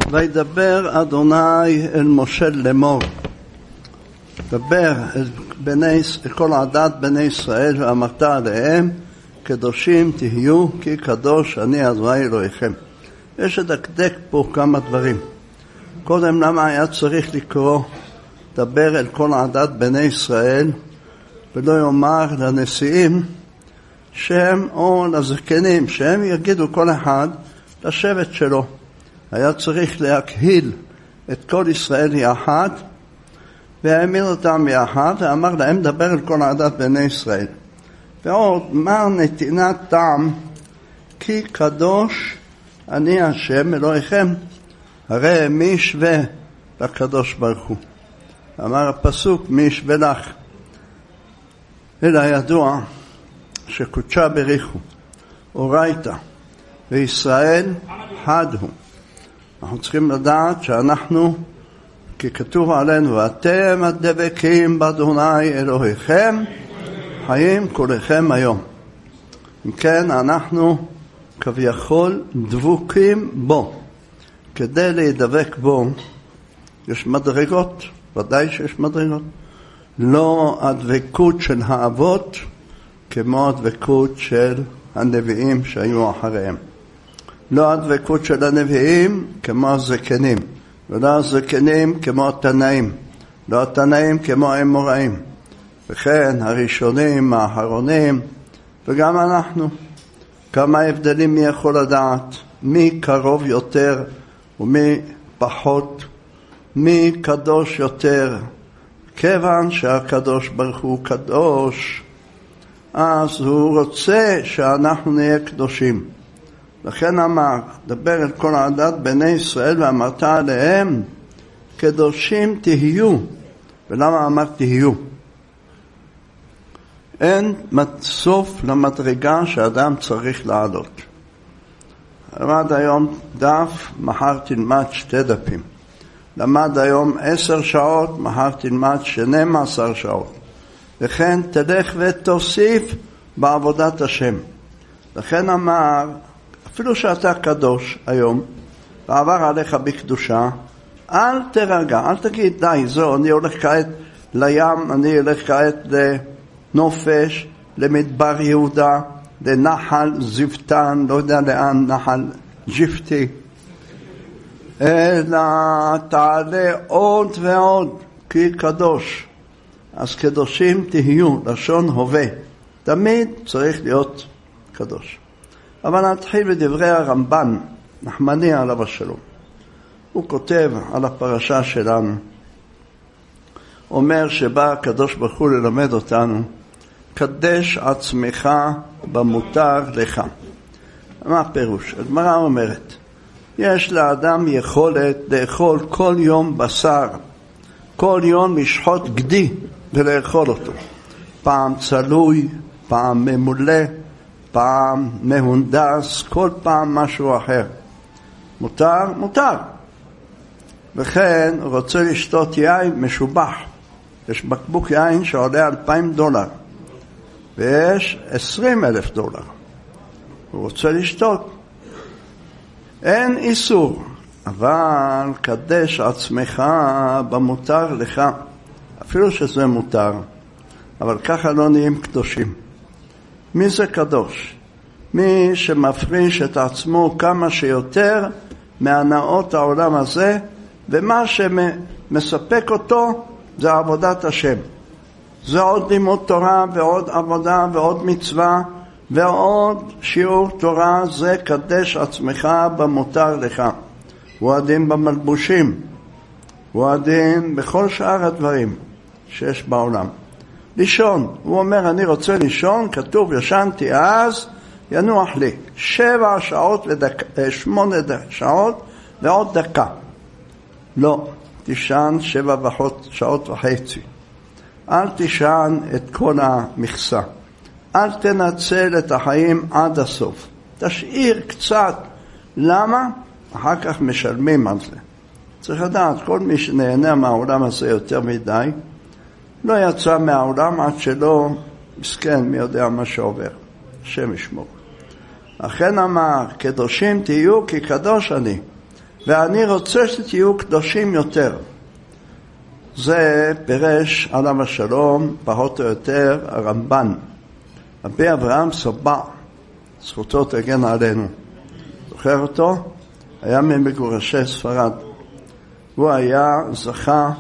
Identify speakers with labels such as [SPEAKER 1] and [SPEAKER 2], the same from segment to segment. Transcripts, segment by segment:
[SPEAKER 1] וידבר אדוני אל משה לאמור, דבר אל כל עדת בני ישראל ואמרת עליהם, קדושים תהיו כי קדוש אני אדוני אלוהיכם. יש לדקדק פה כמה דברים. קודם, למה היה צריך לקרוא דבר אל כל עדת בני ישראל ולא יאמר לנשיאים שהם או לזקנים שהם יגידו כל אחד לשבט שלו? היה צריך להקהיל את כל ישראל יחד והעמיד אותם יחד ואמר להם דבר אל כל עדת בני ישראל. ועוד, מה נתינת טעם כי קדוש אני השם אלוהיכם, הרי מי ישווה לקדוש ברוך הוא. אמר הפסוק מי ישווה לך, אלא ידוע שקודשה בריחו אורייתא וישראל חד הוא. אנחנו צריכים לדעת שאנחנו, כי כתוב עלינו ואתם הדבקים באדוני אלוהיכם חיים כולכם היום. אם כן, אנחנו כביכול דבוקים בו. כדי להידבק בו יש מדרגות, ודאי שיש מדרגות. לא הדבקות של האבות כמו הדבקות של הנביאים שהיו אחריהם. לא הדבקות של הנביאים כמו הזקנים, ולא הזקנים כמו התנאים, לא התנאים כמו האמוראים, וכן הראשונים, האחרונים, וגם אנחנו. כמה הבדלים מי יכול לדעת, מי קרוב יותר ומי פחות, מי קדוש יותר. כיוון שהקדוש ברוך הוא קדוש, אז הוא רוצה שאנחנו נהיה קדושים. לכן אמר, דבר אל כל עדת בני ישראל ואמרת עליהם, קדושים תהיו. ולמה אמר תהיו? אין סוף למדרגה שאדם צריך לעלות. למד היום דף, מחר תלמד 2 דפים. למד היום 10 שעות, מחר תלמד 12 שעות. וכן תלך ותוסיף בעבודת השם. לכן אמר, אפילו שאתה קדוש היום, ועבר עליך בקדושה, אל תרגע, אל תגיד, די, זו, אני הולך כעת לים, אני הולך כעת לנופש, למדבר יהודה, לנחל זיפתן, לא יודע לאן, נחל ג'פטי, אלא תעלה עוד ועוד, כי קדוש. אז קדושים תהיו, לשון הווה. תמיד צריך להיות קדוש. אבל נתחיל בדברי הרמב"ן, נחמני עליו השלום. הוא כותב על הפרשה שלנו, אומר שבא הקדוש ברוך הוא ללמד אותנו, קדש עצמך במותר לך. מה הפירוש? הגמרא אומרת, יש לאדם יכולת לאכול כל יום בשר, כל יום לשחוט גדי ולאכול אותו. פעם צלוי, פעם ממולא, פעם מהונדס, כל פעם משהו אחר. מותר? מותר. וכן רוצה לשתות יין משובח. יש בקבוק יין שעולה $2,000 ויש $20,000. הוא רוצה לשתות. אין איסור, אבל קדש עצמך במותר לך. אפילו שזה מותר, אבל ככה לא נהיים קדושים. מי זה קדוש? מי שמפריש את עצמו כמה שיותר מהנאות העולם הזה, ומה שמספק אותו זה עבודת השם. זה עוד לימוד תורה ועוד עבודה ועוד מצווה ועוד שיעור תורה. זה קדש עצמך במותר לך. הוא הדין במלבושים, הוא הדין בכל שאר הדברים שיש בעולם. לישון, הוא אומר אני רוצה לישון, כתוב ישנתי אז ינוח לי 7 שעות 8 שעות ועוד דקה. לא, תישן 7.5 שעות. אל תישן את כל המכסה, אל תנצל את החיים עד הסוף, תשאיר קצת. למה? אחר כך משלמים על זה. צריך לדעת, כל מי שנהנה מהעולם הזה יותר מדי לא יצא מהעולם עד שלא מסכן, מי יודע מה שעובר. השם ישמור. לכן אמר, קדושים תהיו כי קדוש אני. ואני רוצה שתהיו קדושים יותר. זה פירש עליו השלום, פחות או יותר, הרמב"ן. רבי אברהם סבא, זכותו תגן עלינו. זוכר אותו? היה ממגורשי ספרד. הוא היה זכה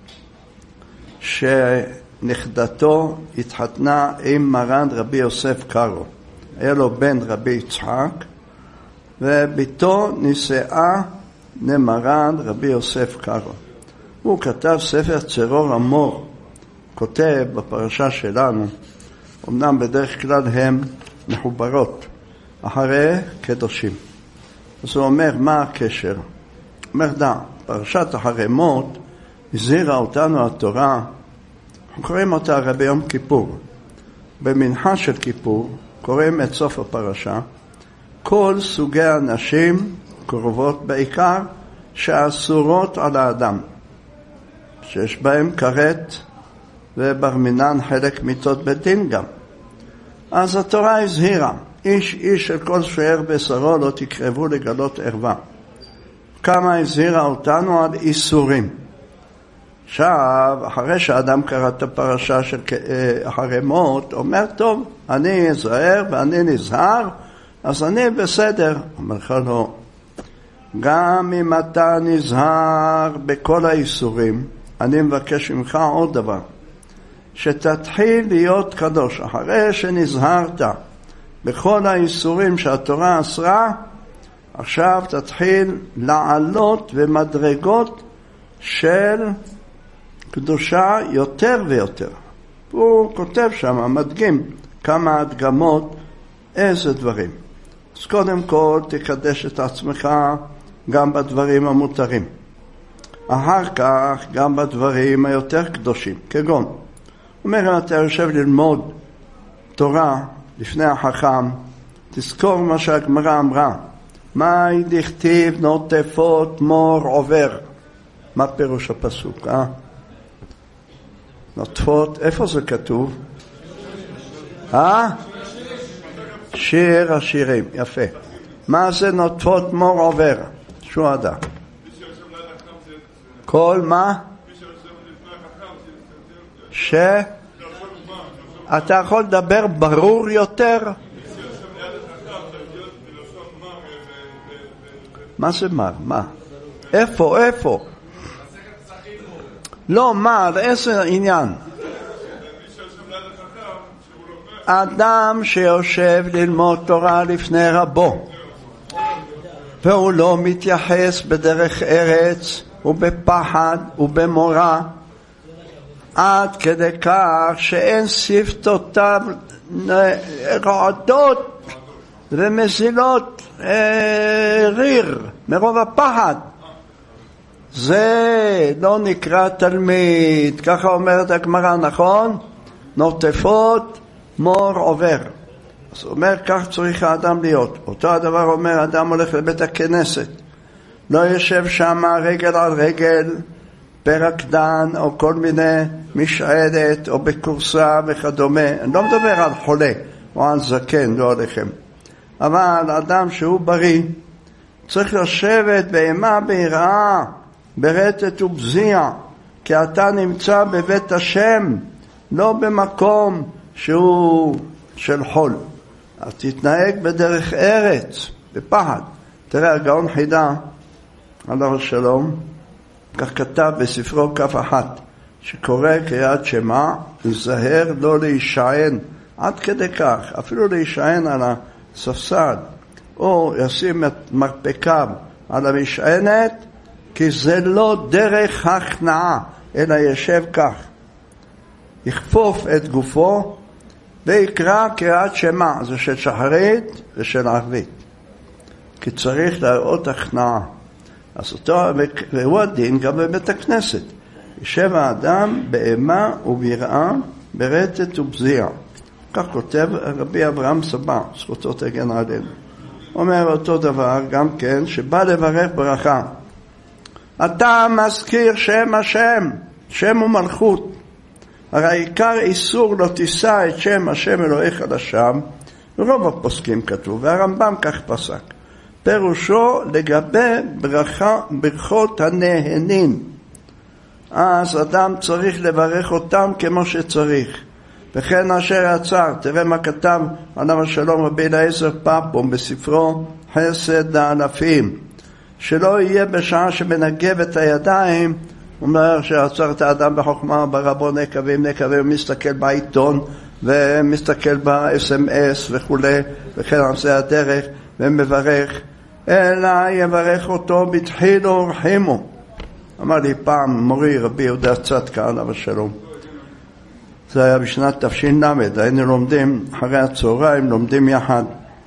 [SPEAKER 1] שנכדתו התחתנה עם מרן רבי יוסף קארו. היה לו בן רבי יצחק, וביתו נישאה למרן רבי יוסף קארו. הוא כתב ספר צרור המור, כותב בפרשה שלנו, אמנם בדרך כלל הם מחוברות, אחרי קדושים. אז הוא אומר, מה הקשר? אומר, פרשת אחרי מות הזהירה אותנו התורה, אנחנו קוראים אותה הרי ביום כיפור. במנחה של כיפור קוראים את סוף הפרשה, כל סוגי הנשים קרובות בעיקר שאסורות על האדם, שיש בהם כרת ובר מינן חלק מיתות בית דין גם. אז התורה הזהירה, איש של כל שוער בשרו לא תקרבו לגלות ערווה. כמה הזהירה אותנו על איסורים. עכשיו, אחרי שהאדם קרא את הפרשה של אחרי מות, אומר, טוב, אני אזהר ואני נזהר, אז אני בסדר. אומר לך לא. גם אם אתה נזהר בכל האיסורים, אני מבקש ממך עוד דבר. שתתחיל להיות קדוש. אחרי שנזהרת בכל האיסורים שהתורה אסרה, עכשיו תתחיל לעלות ומדרגות של קדושה יותר ויותר. הוא כותב שם, מדגים כמה הדגמות, איזה דברים. אז קודם כל תקדש את עצמך גם בדברים המותרים. אחר כך גם בדברים היותר קדושים, כגון. הוא אומר, אם אתה יושב ללמוד תורה לפני החכם, תזכור מה שהגמרא אמרה. מה דכתיב נוטפות מור עובר? מה פירוש הפסוק? נוטפות, איפה זה כתוב? שיר השירים, יפה. מה זה נוטפות מור עובר? שוהדה. כל מה? אתה יכול לדבר ברור יותר? מה זה מר? מה? איפה? לא מר, איזה עניין? אדם שיושב ללמוד תורה לפני רבו והוא לא מתייחס בדרך ארץ ובפחד ובמורא עד כדי כך שאין שפתותיו רעדות ומזילות ריר מרוב הפחד, זה לא נקרא תלמיד. ככה אומרת הגמרא, נכון? נוטפות מור עובר. אז הוא אומר, כך צריך האדם להיות. אותו הדבר אומר, אדם הולך לבית הכנסת, לא יושב שם רגל על רגל ברקדן או כל מיני משעדת או בקורסה וכדומה. אני לא מדבר על חולה או על זקן, לא עליכם. אבל אדם שהוא בריא צריך לשבת באימה ביראה, ברטט ובזיע, כי אתה נמצא בבית השם, לא במקום שהוא של חול. אז תתנהג בדרך ארץ, בפחד. תראה, הגאון חידה, עליו השלום, כך כתב בספרו כף אחת, שקורא קריאת שמע, לזהר לא להישען, עד כדי כך, אפילו להישען על הספסל, או ישים את מרפקיו על המשענת, כי זה לא דרך הכנעה, אלא ישב כך. יכפוף את גופו, ויקרא קריאת שמע, זה של שחרית ושל ערבית. כי צריך להראות הכנעה. אז אותו, והוא הדין גם בבית הכנסת. ישב האדם באימה וביראה, ברטט ובזיע. כך כותב רבי אברהם סבא, זכותו תגן עלינו. אומר אותו דבר גם כן, שבא לברך ברכה. אתה מזכיר שם השם, שם ומלכות. הרי עיקר איסור לא תישא את שם השם אלוהיך לשווא, ורוב הפוסקים כתוב, והרמב"ם כך פסק. פירושו לגבי ברכות הנהנין. אז אדם צריך לברך אותם כמו שצריך. וכן אשר עצר, תראה מה כתב עליו השלום רבי אליעזר פפום בספרו חסד האלפים, שלא יהיה בשעה שמנגב את הידיים, הוא אומר שעצר את האדם בחוכמה ברבו נקבים, מסתכל בעיתון ומסתכל ב-SMS וכו', וכן על זה הדרך ומברך, אלא יברך אותו בתחילו ורחימו. אמר לי פעם מורי רבי יהודה צדקה עליו השלום, זה היה בשנת תש"ל, היינו לומדים אחרי הצהריים, לומדים יחד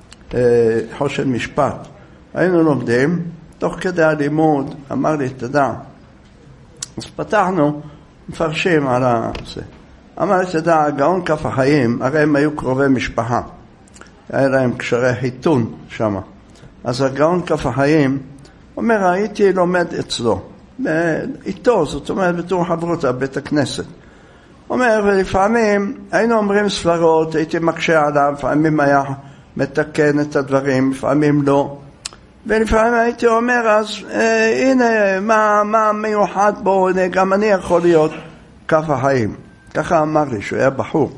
[SPEAKER 1] חושן משפט, היינו לומדים תוך כדי הלימוד, אמר לי תדע, אז פתחנו מפרשים על זה, אמר לי תדע, הגאון כף החיים, הרי הם היו קרובי משפחה, היה להם קשרי חיתון שם, אז הגאון כף החיים אומר, הייתי לומד אצלו איתו, זאת אומרת בתור חברותה בית הכנסת, אומר, ולפעמים היינו אומרים סברות, הייתי מקשה עליו, לפעמים היה מתקן את הדברים, לפעמים לא, ולפעמים הייתי אומר, אז הנה מה מיוחד בו, הנה גם אני יכול להיות כף החיים. ככה אמר לי שהוא היה בחור.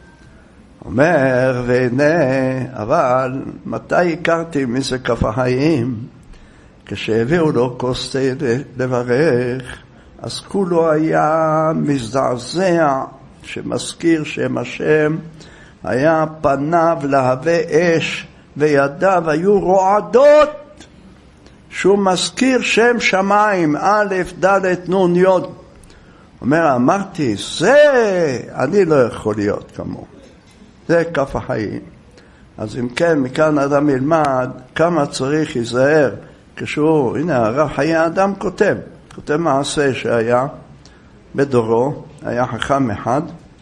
[SPEAKER 1] אומר, והנה, אבל מתי הכרתי מי זה כף החיים? כשהביאו לו כוס תה לברך, אז כולו היה מזדעזע, שמזכיר שם השם, היה פניו להווה אש, וידיו היו רועדות, שהוא מזכיר שם שמיים, א' ד' נ' י'. אומר, אמרתי, זה אני לא יכול להיות כמו. זה כף החיים. אז אם כן, מכאן אדם ילמד כמה צריך להיזהר, כשהוא, הנה הרב חיי האדם כותב מעשה שהיה בדורו, היה חכם אחד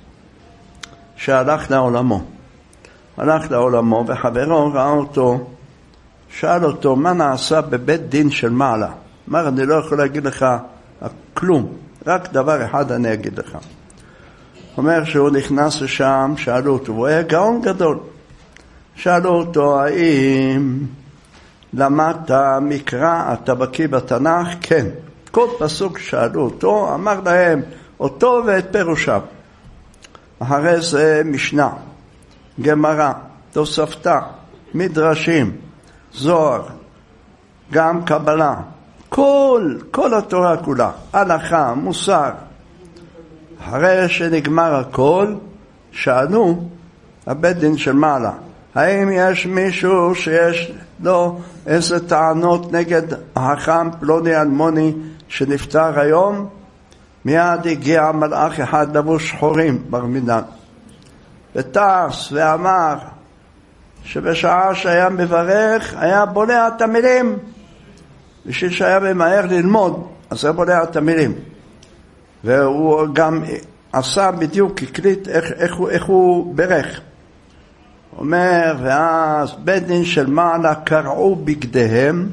[SPEAKER 1] שהלך לעולמו, וחברו ראה אותו, שאל אותו מה נעשה בבית דין של מעלה. אמר, אני לא יכול להגיד לך כלום, רק דבר אחד אני אגיד לך. אומר שהוא נכנס לשם, שאלו אותו, הוא היה גאון גדול, שאלו אותו, האם למדת מקרא, אתה בקיא בתנ"ך? כן. כל פסוק שאלו אותו, אמר להם אותו ואת פירושיו. אחרי זה משנה, גמרא, תוספתא, מדרשים, זוהר, גם קבלה, כל התורה כולה, הלכה, מוסר. אחרי שנגמר הכל, שאלו הבית דין של מעלה, האם יש מישהו שיש לו איזה טענות נגד החכם פלוני אלמוני שנפטר היום? מיד הגיע מלאך אחד לבוש שחורים ברמינן, וטס ואמר שבשעה שהיה מברך היה בולע את המילים, בשביל שהיה ממהר ללמוד אז היה בולע את המילים, והוא גם עשה בדיוק, הקליט איך הוא ברך. אומר, ואז בית דין של מעלה קרעו בגדיהם,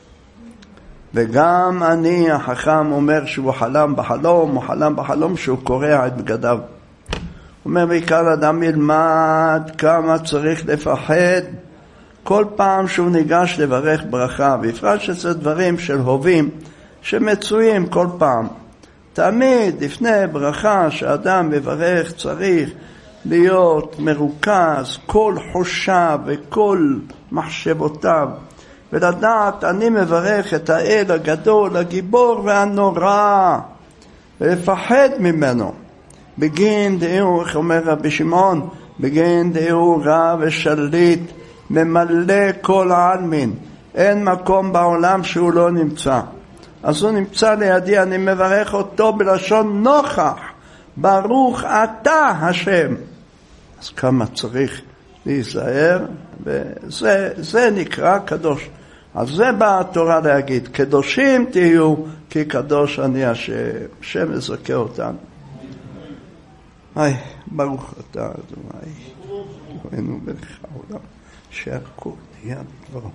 [SPEAKER 1] וגם אני החכם אומר שהוא חלם בחלום שהוא קורע את בגדיו. אומר, בעיקר אדם ילמד כמה צריך לפחד כל פעם שהוא ניגש לברך ברכה, בפרט שזה דברים של הובים שמצויים כל פעם. תמיד לפני ברכה שאדם מברך צריך להיות מרוכז, כל חושיו וכל מחשבותיו, ולדעת אני מברך את האל הגדול, הגיבור והנורא, ולפחד ממנו. בגין דאו, איך אומר רבי שמעון, בגין דאו רע ושליט, ממלא כל העלמין, אין מקום בעולם שהוא לא נמצא. אז הוא נמצא לידי, אני מברך אותו בלשון נוכח, ברוך אתה השם. אז כמה צריך להיזהר, וזה נקרא קדוש. אז זה באה התורה להגיד, קדושים תהיו, כי קדוש אני השם. השם יזכה אותנו. ברוך אתה אדוני, אלוהינו מלך העולם, שהכל נהיה בדברו.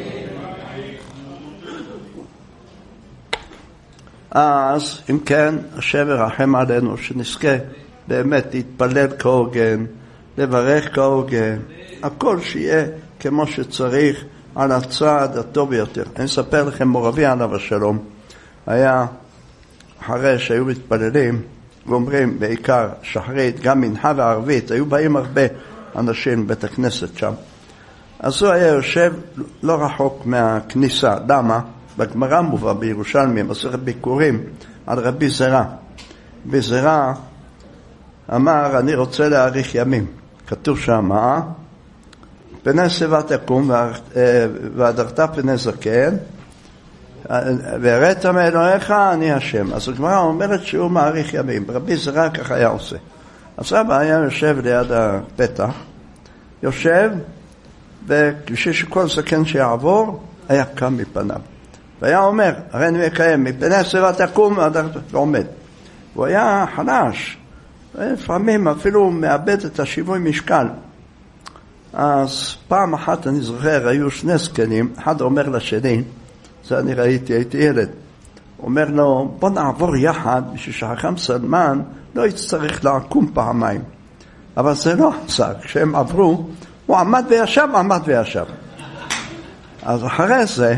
[SPEAKER 1] אז אם כן, השם ירחם עלינו, שנזכה באמת להתפלל כהוגן, לברך כהוגן, הכל שיהיה כמו שצריך, על הצעד הטוב ביותר. אני אספר לכם, מורבי עליו השלום, היה אחרי שהיו מתפללים, ואומרים בעיקר שחרית, גם מנחה וערבית, היו באים הרבה אנשים לבית הכנסת שם. אז הוא היה יושב לא רחוק מהכניסה. למה? בגמרא מובא בירושלמי, מסכת ביקורים, על רבי זרע. רבי זרע אמר, אני רוצה להאריך ימים. כתוב שם, פני שיבה תקום והדרת פני זקן, והראית מאלוהיך אני השם. אז הגמרא אומרת שהוא מאריך ימים. רבי זרע ככה היה עושה. אז אבא היה יושב ליד הפתח, יושב, וכשי שכל זקן שיעבור, היה קם מפניו. והיה אומר, הרי אני מקיים, מפני שיבה תקום, ועומד. הוא היה חלש, לפעמים אפילו מאבד את השיווי משקל. אז פעם אחת אני זוכר, היו שני זקנים, אחד אומר לשני, זה אני ראיתי, הייתי ילד, אומר לו, בוא נעבור יחד, בשביל שחכם סלמן לא יצטרך לעקום פעמיים. אבל זה לא עשה, כשהם עברו, הוא עמד וישב, עמד וישב. אז אחרי זה,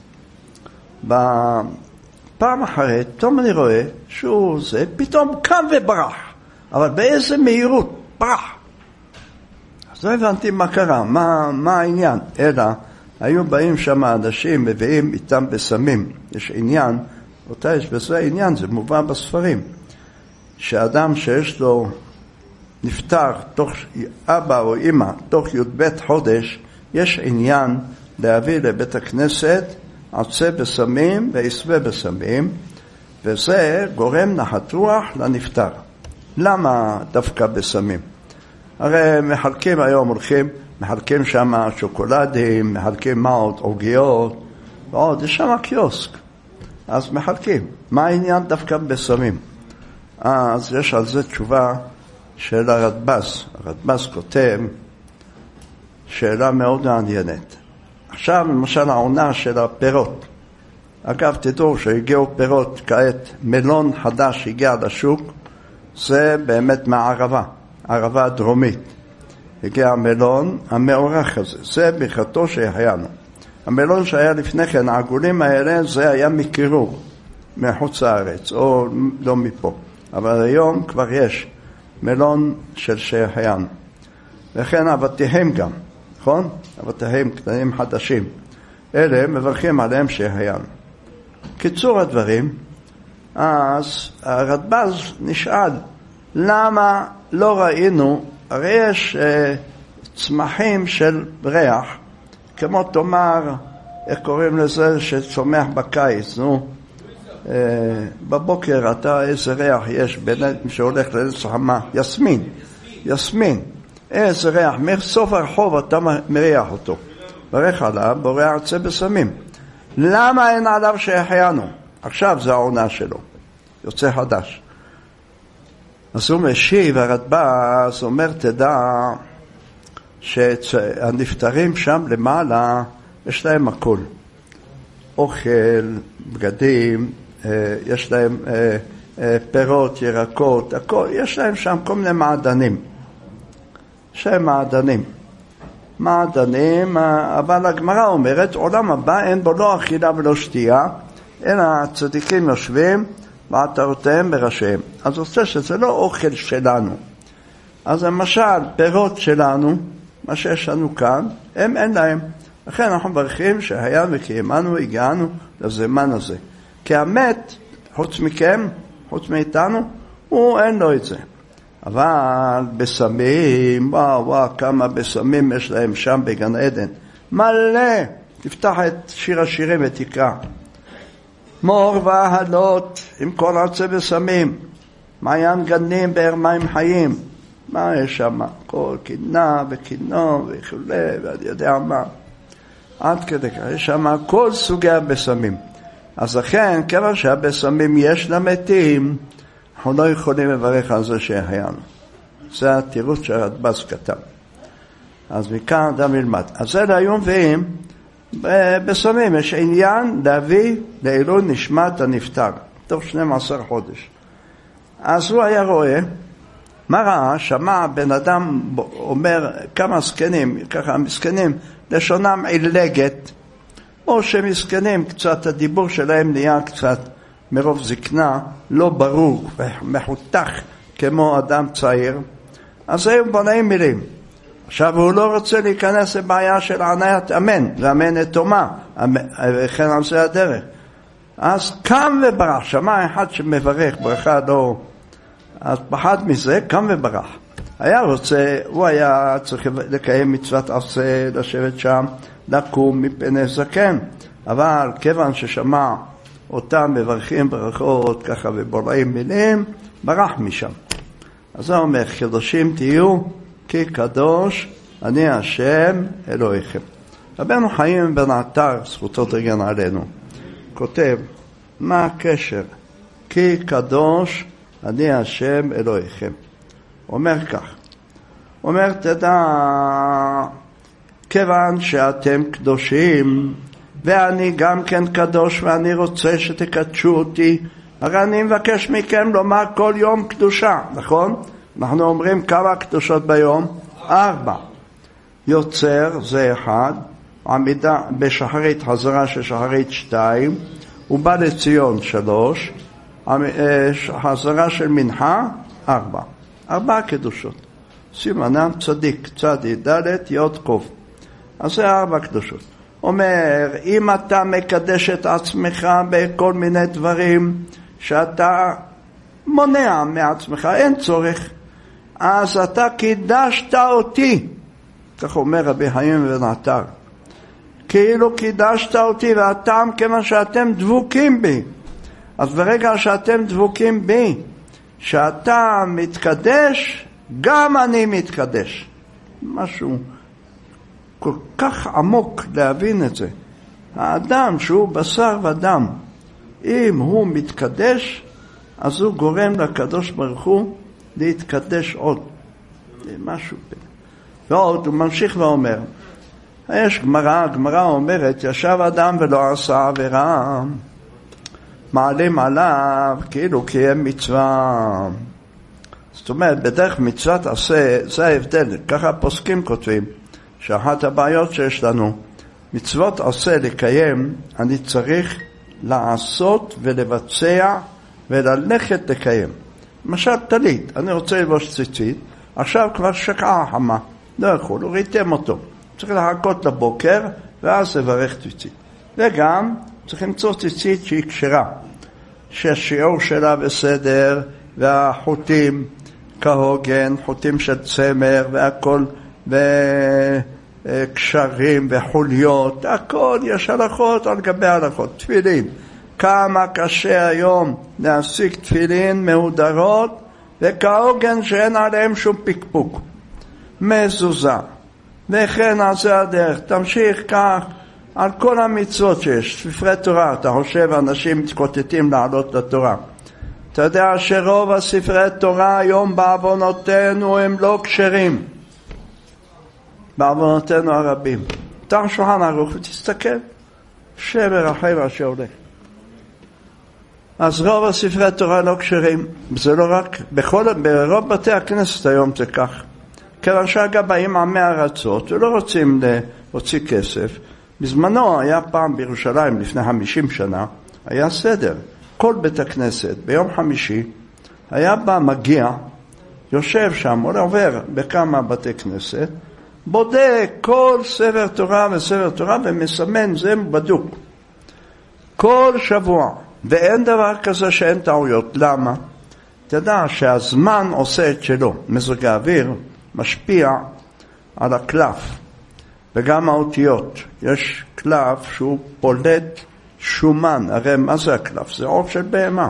[SPEAKER 1] בפעם אחרת, פתאום אני רואה שהוא זה, פתאום קם וברח. אבל באיזה מהירות, ברח. אז לא הבנתי מה קרה, מה העניין. אלא, היו באים שם אנשים, מביאים איתם בסמים. יש עניין, אותה יש בזה עניין, זה מובא בספרים. שאדם שיש לו נפטר, תוך אבא או אמא, תוך י"ב חודש, יש עניין להביא לבית הכנסת, עצה בסמים ויסווה בסמים, וזה גורם נחת רוח לנפטר. למה דווקא בסמים? הרי מחלקים היום, הולכים, מחלקים שם שוקולדים, מחלקים מעות, עוגיות, ועוד, יש שם קיוסק. אז מחלקים. מה העניין דווקא בסמים? אז יש על זה תשובה של הרדב"ז. הרדב"ז כותב שאלה מאוד מעניינת. עכשיו למשל העונה של הפירות. אגב, תדעו שהגיעו פירות כעת, מלון חדש הגיע לשוק, זה באמת מהערבה, הערבה הדרומית. הגיע המלון המאורך הזה, זה ברכתו שהחיינו. המלון שהיה לפני כן, העגולים האלה, זה היה מקירור, מחוץ לארץ, או לא מפה. אבל היום כבר יש מלון של שהחיינו. וכן אבטיחים גם, נכון? אבטיחים קטנים חדשים. אלה מברכים עליהם שהחיינו. קיצור הדברים, אז הרדב"ז נשאל, למה לא ראינו, הרי יש צמחים של ריח, כמו תאמר, איך קוראים לזה שצומח בקיץ, נו, בבוקר אתה איזה ריח יש בין שהולך לצחמה, יסמין, איזה ריח, מסוף הרחוב אתה מריח אותו, ברך עליו, בורח עצה בסמים. למה אין עליו שהחיינו? עכשיו זה העונה שלו, יוצא חדש. אז הוא משיב, הרדב"ז אומר, תדע שהנפטרים שם למעלה, יש להם הכל. אוכל, בגדים, יש להם פירות, ירקות, הכל, יש להם שם כל מיני מעדנים. יש להם מעדנים, אבל הגמרא אומרת, עולם הבא אין בו לא אכילה ולא שתייה, אלא הצדיקים יושבים, ועטרותיהם בראשיהם. אז רוצה שזה לא אוכל שלנו. אז למשל, פירות שלנו, מה שיש לנו כאן, הם אין להם. לכן אנחנו מברכים שהיה וקיימנו, הגענו לזמן הזה. כי המת, חוץ מכם, חוץ מאיתנו, הוא אין לו את זה. אבל בסמים, וואו, כמה בסמים יש להם שם בגן עדן. מלא, תפתח את שיר השירים ותקרא. מור והלות עם כל עצי בסמים, מעיין גנים באר מים חיים. מה יש שם? כל קינה וקינו וכולי ואני יודע מה. עד כדי כך, יש שם כל סוגי הבסמים. אז לכן, כיוון שהבסמים יש למתים, אנחנו לא יכולים לברך על זה שהחיינו. זה התירוץ שהרדב"ז כתב. אז מכאן אדם ילמד. אז אלה היו מביאים, בסמים יש עניין להביא לעילוי נשמת הנפטר, תוך 12 חודש. אז הוא היה רואה מה ראה? שמע בן אדם אומר כמה זקנים, ככה מסכנים, לשונם עילגת, או שמסכנים קצת, הדיבור שלהם נהיה קצת מרוב זקנה, לא ברור ומחותך כמו אדם צעיר, אז הם בונאים מילים. עכשיו הוא לא רוצה להיכנס לבעיה של עניית אמן, ואמן אתומה, וכן על זה הדרך. אז קם וברח, שמע אחד שמברך ברכה לא, אז פחד מזה, קם וברח. הוא היה צריך לקיים מצוות עשה, לשבת שם, לקום מפני זקן, אבל כיוון ששמע אותם מברכים ברכות ככה ובוראים מילים, ברח משם. אז הוא אומר, קדושים תהיו כי קדוש אני השם אלוהיכם. רבנו חיים בן עטר, זכותו תגן עלינו, כותב, מה הקשר? כי קדוש אני השם אלוהיכם. אומר כך, אומר תדע, כיוון שאתם קדושים ואני גם כן קדוש ואני רוצה שתקדשו אותי, הרי אני מבקש מכם לומר כל יום קדושה, נכון? אנחנו אומרים כמה קדושות ביום? 4. יוצר זה 1, עמידה בשחרית חזרה של שחרית 2, ובא לציון 3, חזרה של מנחה 4. 4 קדושות. סימנם צדיק, צדי, ד' יוד קוף. אז זה 4 קדושות. אומר, אם אתה מקדש את עצמך בכל מיני דברים שאתה מונע מעצמך, אין צורך, אז אתה קידשת אותי. כך אומר רבי חיים בן עטר. כאילו קידשת אותי, והטעם כמה שאתם דבוקים בי. אז ברגע שאתם דבוקים בי, שאתה מתקדש, גם אני מתקדש. משהו כל כך עמוק להבין את זה. האדם שהוא בשר ודם, אם הוא מתקדש, אז הוא גורם לקדוש ברוך הוא להתקדש עוד. זה משהו. ועוד הוא ממשיך ואומר, יש גמרא אומרת, ישב אדם ולא עשה עבירה, מעלים עליו כאילו קיים מצווה. זאת אומרת, בדרך מצוות עשה, זה ההבדל. ככה הפוסקים כותבים, שאחת הבעיות שיש לנו, מצוות עשה לקיים, אני צריך לעשות ולבצע וללכת לקיים. למשל תלית, אני רוצה לבוש ציצית, עכשיו כבר שקעה חמה, לא יכול, הוא ריתם אותו. צריך לחכות לבוקר ואז לברך ציצית. וגם צריך למצוא ציצית שהיא קשרה, שהשיעור שלה בסדר והחוטים כהוגן, חוטים של צמר והכל וקשרים וחוליות, הכל יש הלכות על גבי הלכות. תפילין, כמה קשה היום להשיג תפילין מהודרות וכהוגן שאין עליהם שום פקפוק. מזוזה, וכן על זה הדרך. תמשיך כך על כל המצוות שיש, ספרי תורה. אתה חושב אנשים מתקוטטים לעלות לתורה. אתה יודע שרוב הספרי תורה היום בעוונותינו הם לא כשרים, בעוונותינו הרבים. תח שולחן ערוך ותסתכל, שבר החיים שהולך. אז רוב הספרי תורה לא כשרים. זה לא רק, ברוב בתי הכנסת היום זה כך. כיוון שאגב באים עמי ארצות ולא רוצים להוציא כסף. בזמנו היה פעם בירושלים לפני 50 שנה, היה סדר. כל בית הכנסת ביום חמישי היה בא מגיע, יושב שם, עובר בכמה בתי כנסת, בודק כל ספר תורה וספר תורה ומסמן, זה בדוק. כל שבוע, ואין דבר כזה שאין טעויות. למה? תדע שהזמן עושה את שלו. מזג האוויר משפיע על הקלף וגם האותיות. יש קלף שהוא פולט שומן. הרי מה זה הקלף? זה עוף של בהמה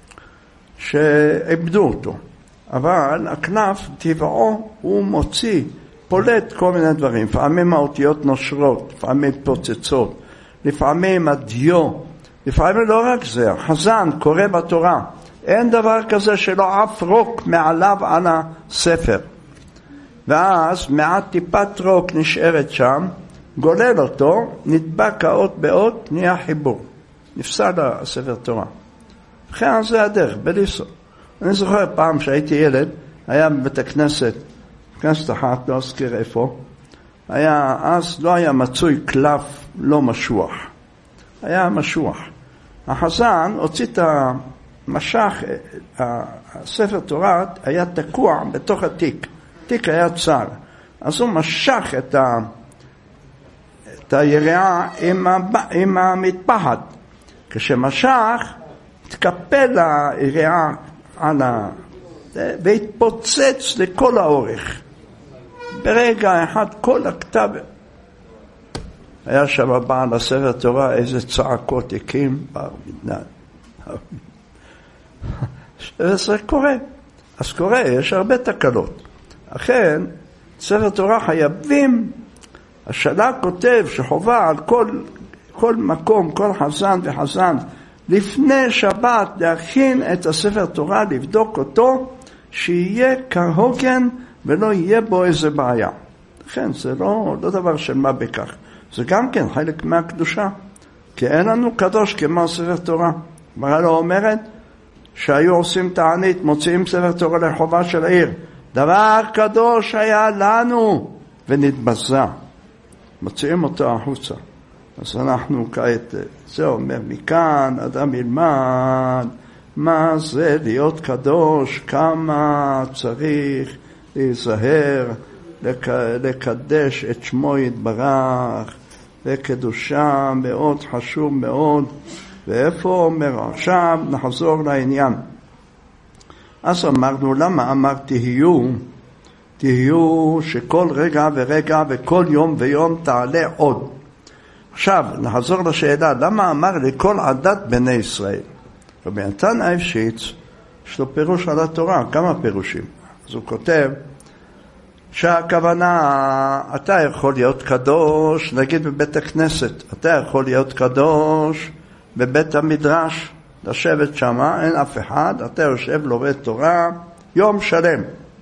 [SPEAKER 1] שאיבדו אותו. אבל הקלף טבעו הוא מוציא, פולט כל מיני דברים. לפעמים האותיות נושרות, לפעמים פוצצות, לפעמים הדיו, לפעמים לא רק זה. חזן קורא בתורה, אין דבר כזה שלא אף רוק מעליו על הספר. ואז מעט טיפת רוק נשארת שם, גולל אותו, נדבק האות באות, נהיה חיבור. נפסל הספר תורה. וכן זה הדרך, בליסו. אני זוכר פעם שהייתי ילד, היה בבית הכנסת, כנסת אחת, לא אזכיר איפה, אז לא היה מצוי קלף לא משוח, היה משוח. החזן הוציא את המשך, הספר תורה היה תקוע בתוך התיק, התיק היה צר, אז הוא משך את היריעה עם המטפחת. כשמשך, התקפל היריעה והתפוצץ לכל האורך. ברגע אחד כל הכתב, היה שם בעל הספר תורה, איזה צעקות הקים, זה קורה. אז קורה, יש הרבה תקלות. אכן, ספר תורה חייבים, השאלה כותב שחובה על כל מקום, כל חזן וחזן, לפני שבת להכין את הספר תורה, לבדוק אותו, שיהיה כהוגן ולא יהיה בו איזה בעיה. לכן, זה לא דבר של מה בכך. זה גם כן חלק מהקדושה. כי אין לנו קדוש כמו ספר תורה. מראה לא אומרת שהיו עושים תענית, מוציאים ספר תורה לחובה של העיר. דבר קדוש היה לנו ונתבזה. מוציאים אותו החוצה. אז אנחנו כעת, זה אומר מכאן, אדם ילמד מה זה להיות קדוש, כמה צריך להיזהר, לקדש את שמו יתברך, וקדושה מאוד חשוב מאוד. ואיפה אומר? עכשיו נחזור לעניין. אז אמרנו, למה אמר תהיו שכל רגע ורגע וכל יום ויום תעלה עוד. עכשיו נחזור לשאלה, למה אמר לכל עדת בני ישראל? רבי נתן אייבשיץ, יש לו פירוש על התורה, כמה פירושים. אז הוא כותב שהכוונה, אתה יכול להיות קדוש, נגיד בבית הכנסת, אתה יכול להיות קדוש בבית המדרש, לשבת שם, אין אף אחד, אתה יושב לומד תורה יום שלם.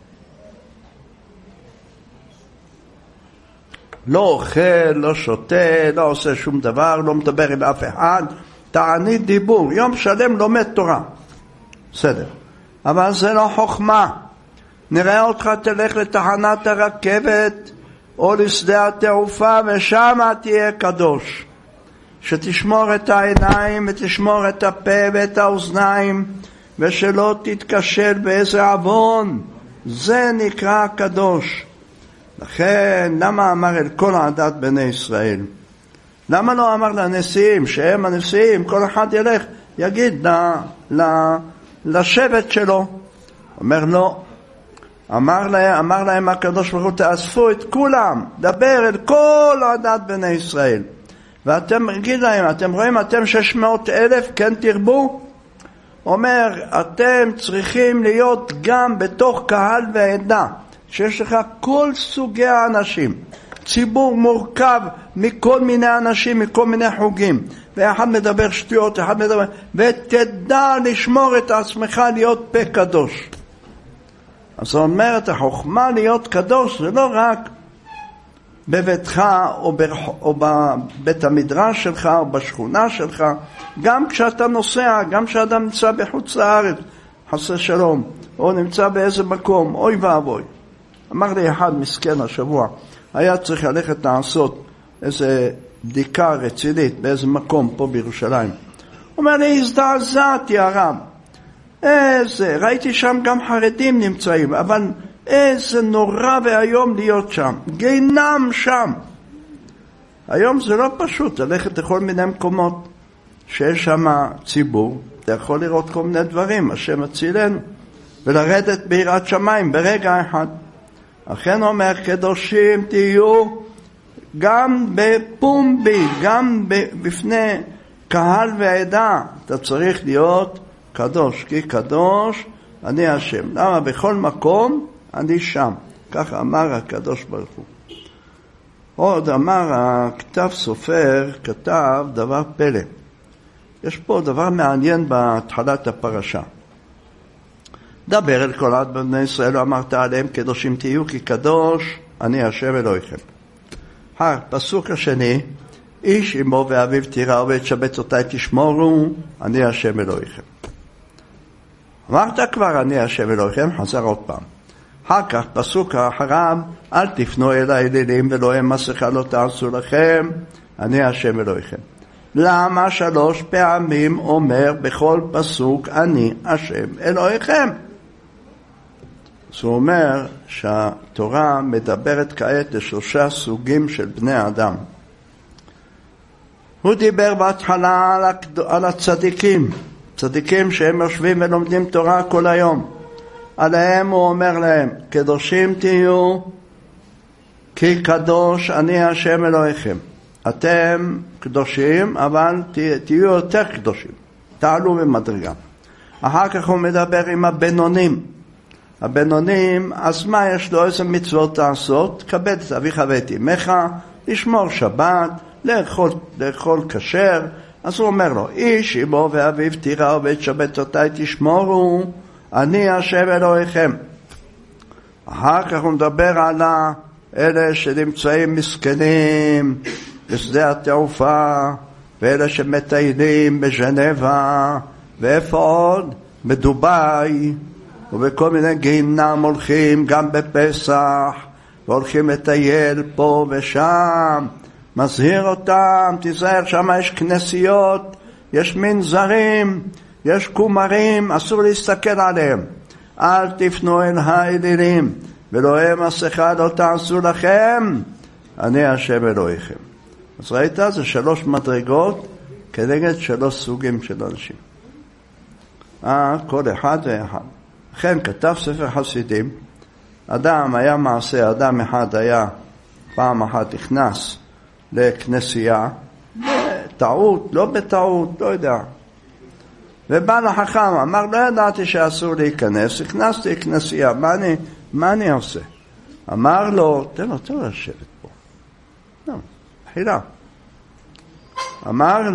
[SPEAKER 1] לא אוכל, לא שותה, לא עושה שום דבר, לא מדבר עם אף אחד, תענית דיבור, יום שלם לומד תורה. בסדר. אבל זה לא חוכמה. נראה אותך תלך לתחנת הרכבת או לשדה התעופה ושם תהיה קדוש. שתשמור את העיניים ותשמור את הפה ואת האוזניים ושלא תתקשל באיזה עוון. זה נקרא קדוש. לכן, למה אמר אל כל עדת בני ישראל? למה לא אמר לנשיאים, שהם הנשיאים, כל אחד ילך, יגיד לשבט שלו? אומר לא. אמר להם הקדוש ברוך הוא, תאספו את כולם, דבר אל כל עדת בני ישראל. ואתם,גיד להם, אתם רואים, אתם 600,000, כן תרבו? אומר, אתם צריכים להיות גם בתוך קהל ועדה. שיש לך כל סוגי האנשים, ציבור מורכב מכל מיני אנשים, מכל מיני חוגים, ואחד מדבר שטויות, אחד מדבר, ותדע לשמור את עצמך להיות פה קדוש. אז זאת אומרת, החוכמה להיות קדוש זה לא רק בביתך או בבית המדרש שלך או בשכונה שלך, גם כשאתה נוסע, גם כשאדם נמצא בחוץ לארץ, חסר שלום, או נמצא באיזה מקום, אוי ואבוי. אמר לי אחד מסכן השבוע, היה צריך ללכת לעשות איזה בדיקה רצינית באיזה מקום פה בירושלים. הוא אומר לי, הזדעזעתי הרב, ראיתי שם גם חרדים נמצאים, אבל איזה נורא והיום להיות שם, גיהנם שם. היום זה לא פשוט, ללכת לכל מיני מקומות שיש שם ציבור, אתה יכול לראות כל מיני דברים, השם הצילנו, ולרדת ביראת שמיים ברגע אחד. אכן אומר, קדושים תהיו גם בפומבי, גם בפני קהל ועדה, אתה צריך להיות קדוש, כי קדוש אני השם. למה? בכל מקום אני שם. כך אמר הקדוש ברוך הוא. עוד אמר הכתב סופר, כתב דבר פלא. יש פה דבר מעניין בהתחלת הפרשה. דבר אל כל עדת בני ישראל, אמרת עליהם קדושים תהיו, כי קדוש אני השם אלוהיכם. הפסוק השני, איש אמו ואביו תיראו ואת שבתותי תשמורו, אני השם אלוהיכם. אמרת כבר אני השם אלוהיכם, חזר עוד פעם. אחר כך, פסוק אחריו, אל תפנו אל האלילים ולא הם מסכה לא תעשו לכם, אני השם אלוהיכם. למה 3 פעמים אומר בכל פסוק אני השם אלוהיכם? הוא אומר שהתורה מדברת כעת ל3 סוגים של בני אדם. הוא דיבר בהתחלה על הצדיקים, צדיקים שהם יושבים ולומדים תורה כל היום. עליהם הוא אומר להם, קדושים תהיו, כי קדוש אני השם אלוהיכם. אתם קדושים, אבל תהיו יותר קדושים, תעלו במדרגה. אחר כך הוא מדבר עם הבינונים. הבינונים, אז מה יש לו? איזה מצוות לעשות? כבד את אביך ואת אמך, לשמור שבת, לאכול כשר. אז הוא אומר לו, איש אמו ואביו תיראו ואת שבתותי תשמורו, אני השם אלוהיכם. אחר כך הוא מדבר על אלה שנמצאים מסכנים בשדה התעופה, ואלה שמטיילים בז'נבה, ואיפה עוד? בדוביי, ובכל מיני גיהינום הולכים גם בפסח, והולכים לטייל פה ושם. מזהיר אותם, תיזהר, שם יש כנסיות, יש מנזרים, יש כומרים, אסור להסתכל עליהם. אל תפנו אל האלילים, ולא הם מסכה לא תעשו לכם, אני השם אלוהיכם. אז ראית, זה 3 מדרגות כנגד 3 סוגים של אנשים. כל אחד ואחד. לכן כתב ספר חסידים, אדם היה מעשה, אדם אחד היה פעם אחת נכנס לכנסייה, בטעות, לא בטעות, לא יודע. ובא לחכם, אמר, לא ידעתי שאסור להיכנס, הכנסתי לכנסייה, מה אני עושה? אמר לו, תן לו לשבת פה. לא, חילה. אמר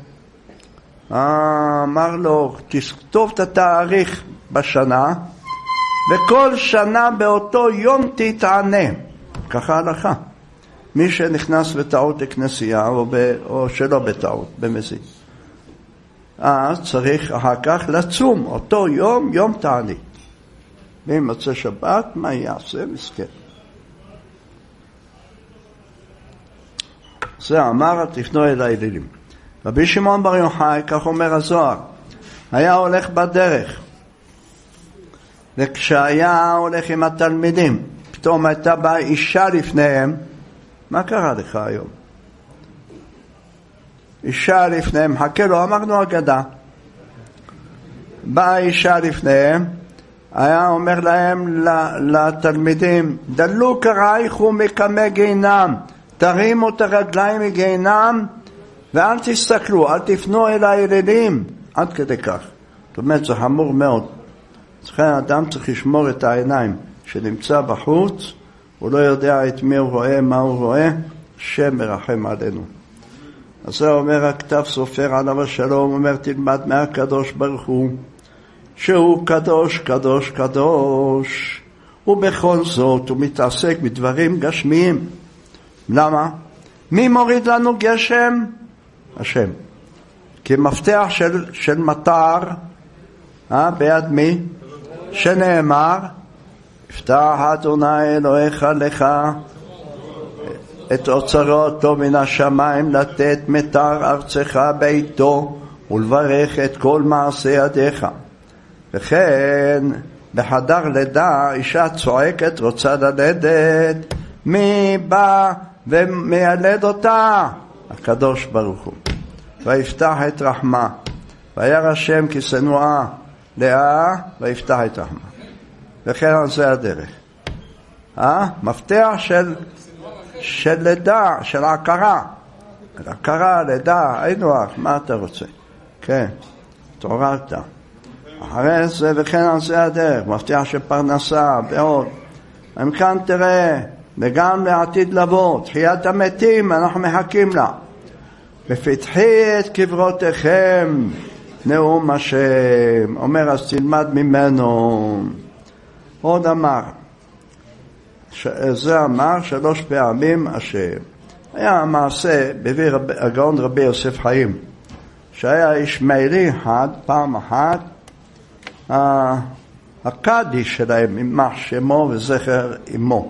[SPEAKER 1] לו, תכתוב את התאריך בשנה, וכל שנה באותו יום תתענה. ככה הלכה. מי שנכנס בטעות לכנסייה, או שלא בטעות, במזיד. אז צריך אחר כך לצום, אותו יום, יום תענית. ואם מצא שבת, מה יעשה? מסכן. זה אמר, תפנו אל האלילים. רבי שמעון בר יוחאי, כך אומר הזוהר, היה הולך בדרך, וכשהיה הולך עם התלמידים, פתאום הייתה באה אישה לפניהם. מה קרה לך היום? אישה לפניהם, חכה לו, אמרנו אגדה. באה אישה לפניהם, היה אומר להם לתלמידים, דלו קרייך ומקמי גיהינם, תרימו את הרגליים מגיהינם, ואל תסתכלו, אל תפנו אל האלילים, עד כדי כך. זאת אומרת, זה חמור מאוד. אדם צריך לשמור את העיניים שנמצא בחוץ, הוא לא יודע את מי הוא רואה, מה הוא רואה, השם מרחם עלינו. אז זה אומר הכתב סופר עליו השלום, אומר תלמד מהקדוש ברוך הוא, שהוא קדוש, קדוש, קדוש, ובכל זאת הוא מתעסק בדברים גשמיים. למה? מי מוריד לנו גשם? השם. כי מפתח של מטר, ביד מי? שנאמר, יפתח אדוני אלוהיך לך את אוצרותו מן השמיים לתת מטר ארצך ביתו ולברך את כל מעשה ידיך. וכן בחדר לידה אישה צועקת רוצה ללדת, מי בא ומיילד אותה? הקדוש ברוך הוא. ויפתח את רחמה וירא השם כי שנואה לאה ויפתח את רחמה. וכן על זה הדרך. מפתח של לידה, של הכרה. הכרה, לידה, היינו אך, מה אתה רוצה? כן, תורדת. אחרי זה, וכן על זה הדרך, מפתח של פרנסה, ועוד. אם כאן תראה, וגם לעתיד לבוא, תחיית המתים, אנחנו מחכים לה. בפתחי את קברותיכם, נאום השם. אומר, אז תלמד ממנו. עוד אמר, זה אמר 3 פעמים השם. היה מעשה בביא הגאון רבי יוסף חיים, שהיה ישמעאלי אחד, פעם אחת, הקדיש שלהם, יימח שמו וזכר אמו.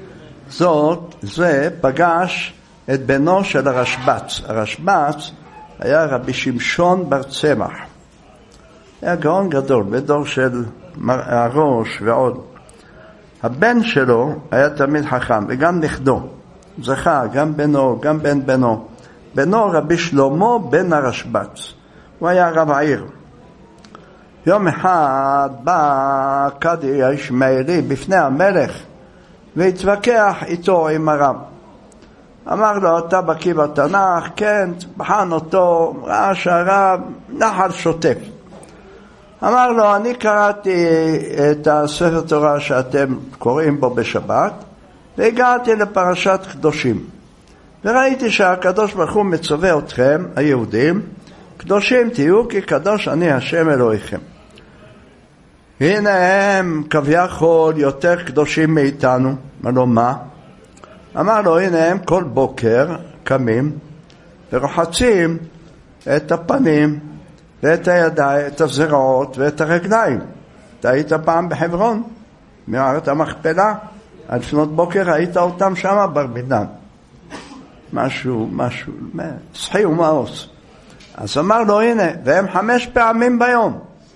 [SPEAKER 1] זה פגש את בנו של הרשב"ץ. הרשב"ץ היה רבי שמשון בר צמח. היה גאון גדול, בדור של הראש ועוד. הבן שלו היה תמיד חכם, וגם נכדו. זכה, גם בנו, גם בן בנו. בנו רבי שלמה בן הרשב"ץ. הוא היה רב העיר. יום אחד בא קדי הישמעאלי בפני המלך, והתווכח איתו עם הרב. אמר לו, אתה בקיא בתנ"ך? כן, בחן אותו, ראה שהרב נחל שוטף. אמר לו, אני קראתי את הספר תורה שאתם קוראים בו בשבת, והגעתי לפרשת קדושים. וראיתי שהקדוש ברוך הוא מצווה אתכם, היהודים, קדושים תהיו כי קדוש אני השם אלוהיכם. הנה הם כביכול יותר קדושים מאיתנו. אמר לו, מה? אמר לו, הנה הם כל בוקר קמים ורוחצים את הפנים ואת הידיים, את הזרעות ואת הרגליים. אתה היית פעם בחברון, מערת המכפלה, עד לפנות בוקר ראית אותם שם ברבינן. משהו, שחי ומאוס. אז אמר לו, הנה, והם 5 פעמים ביום.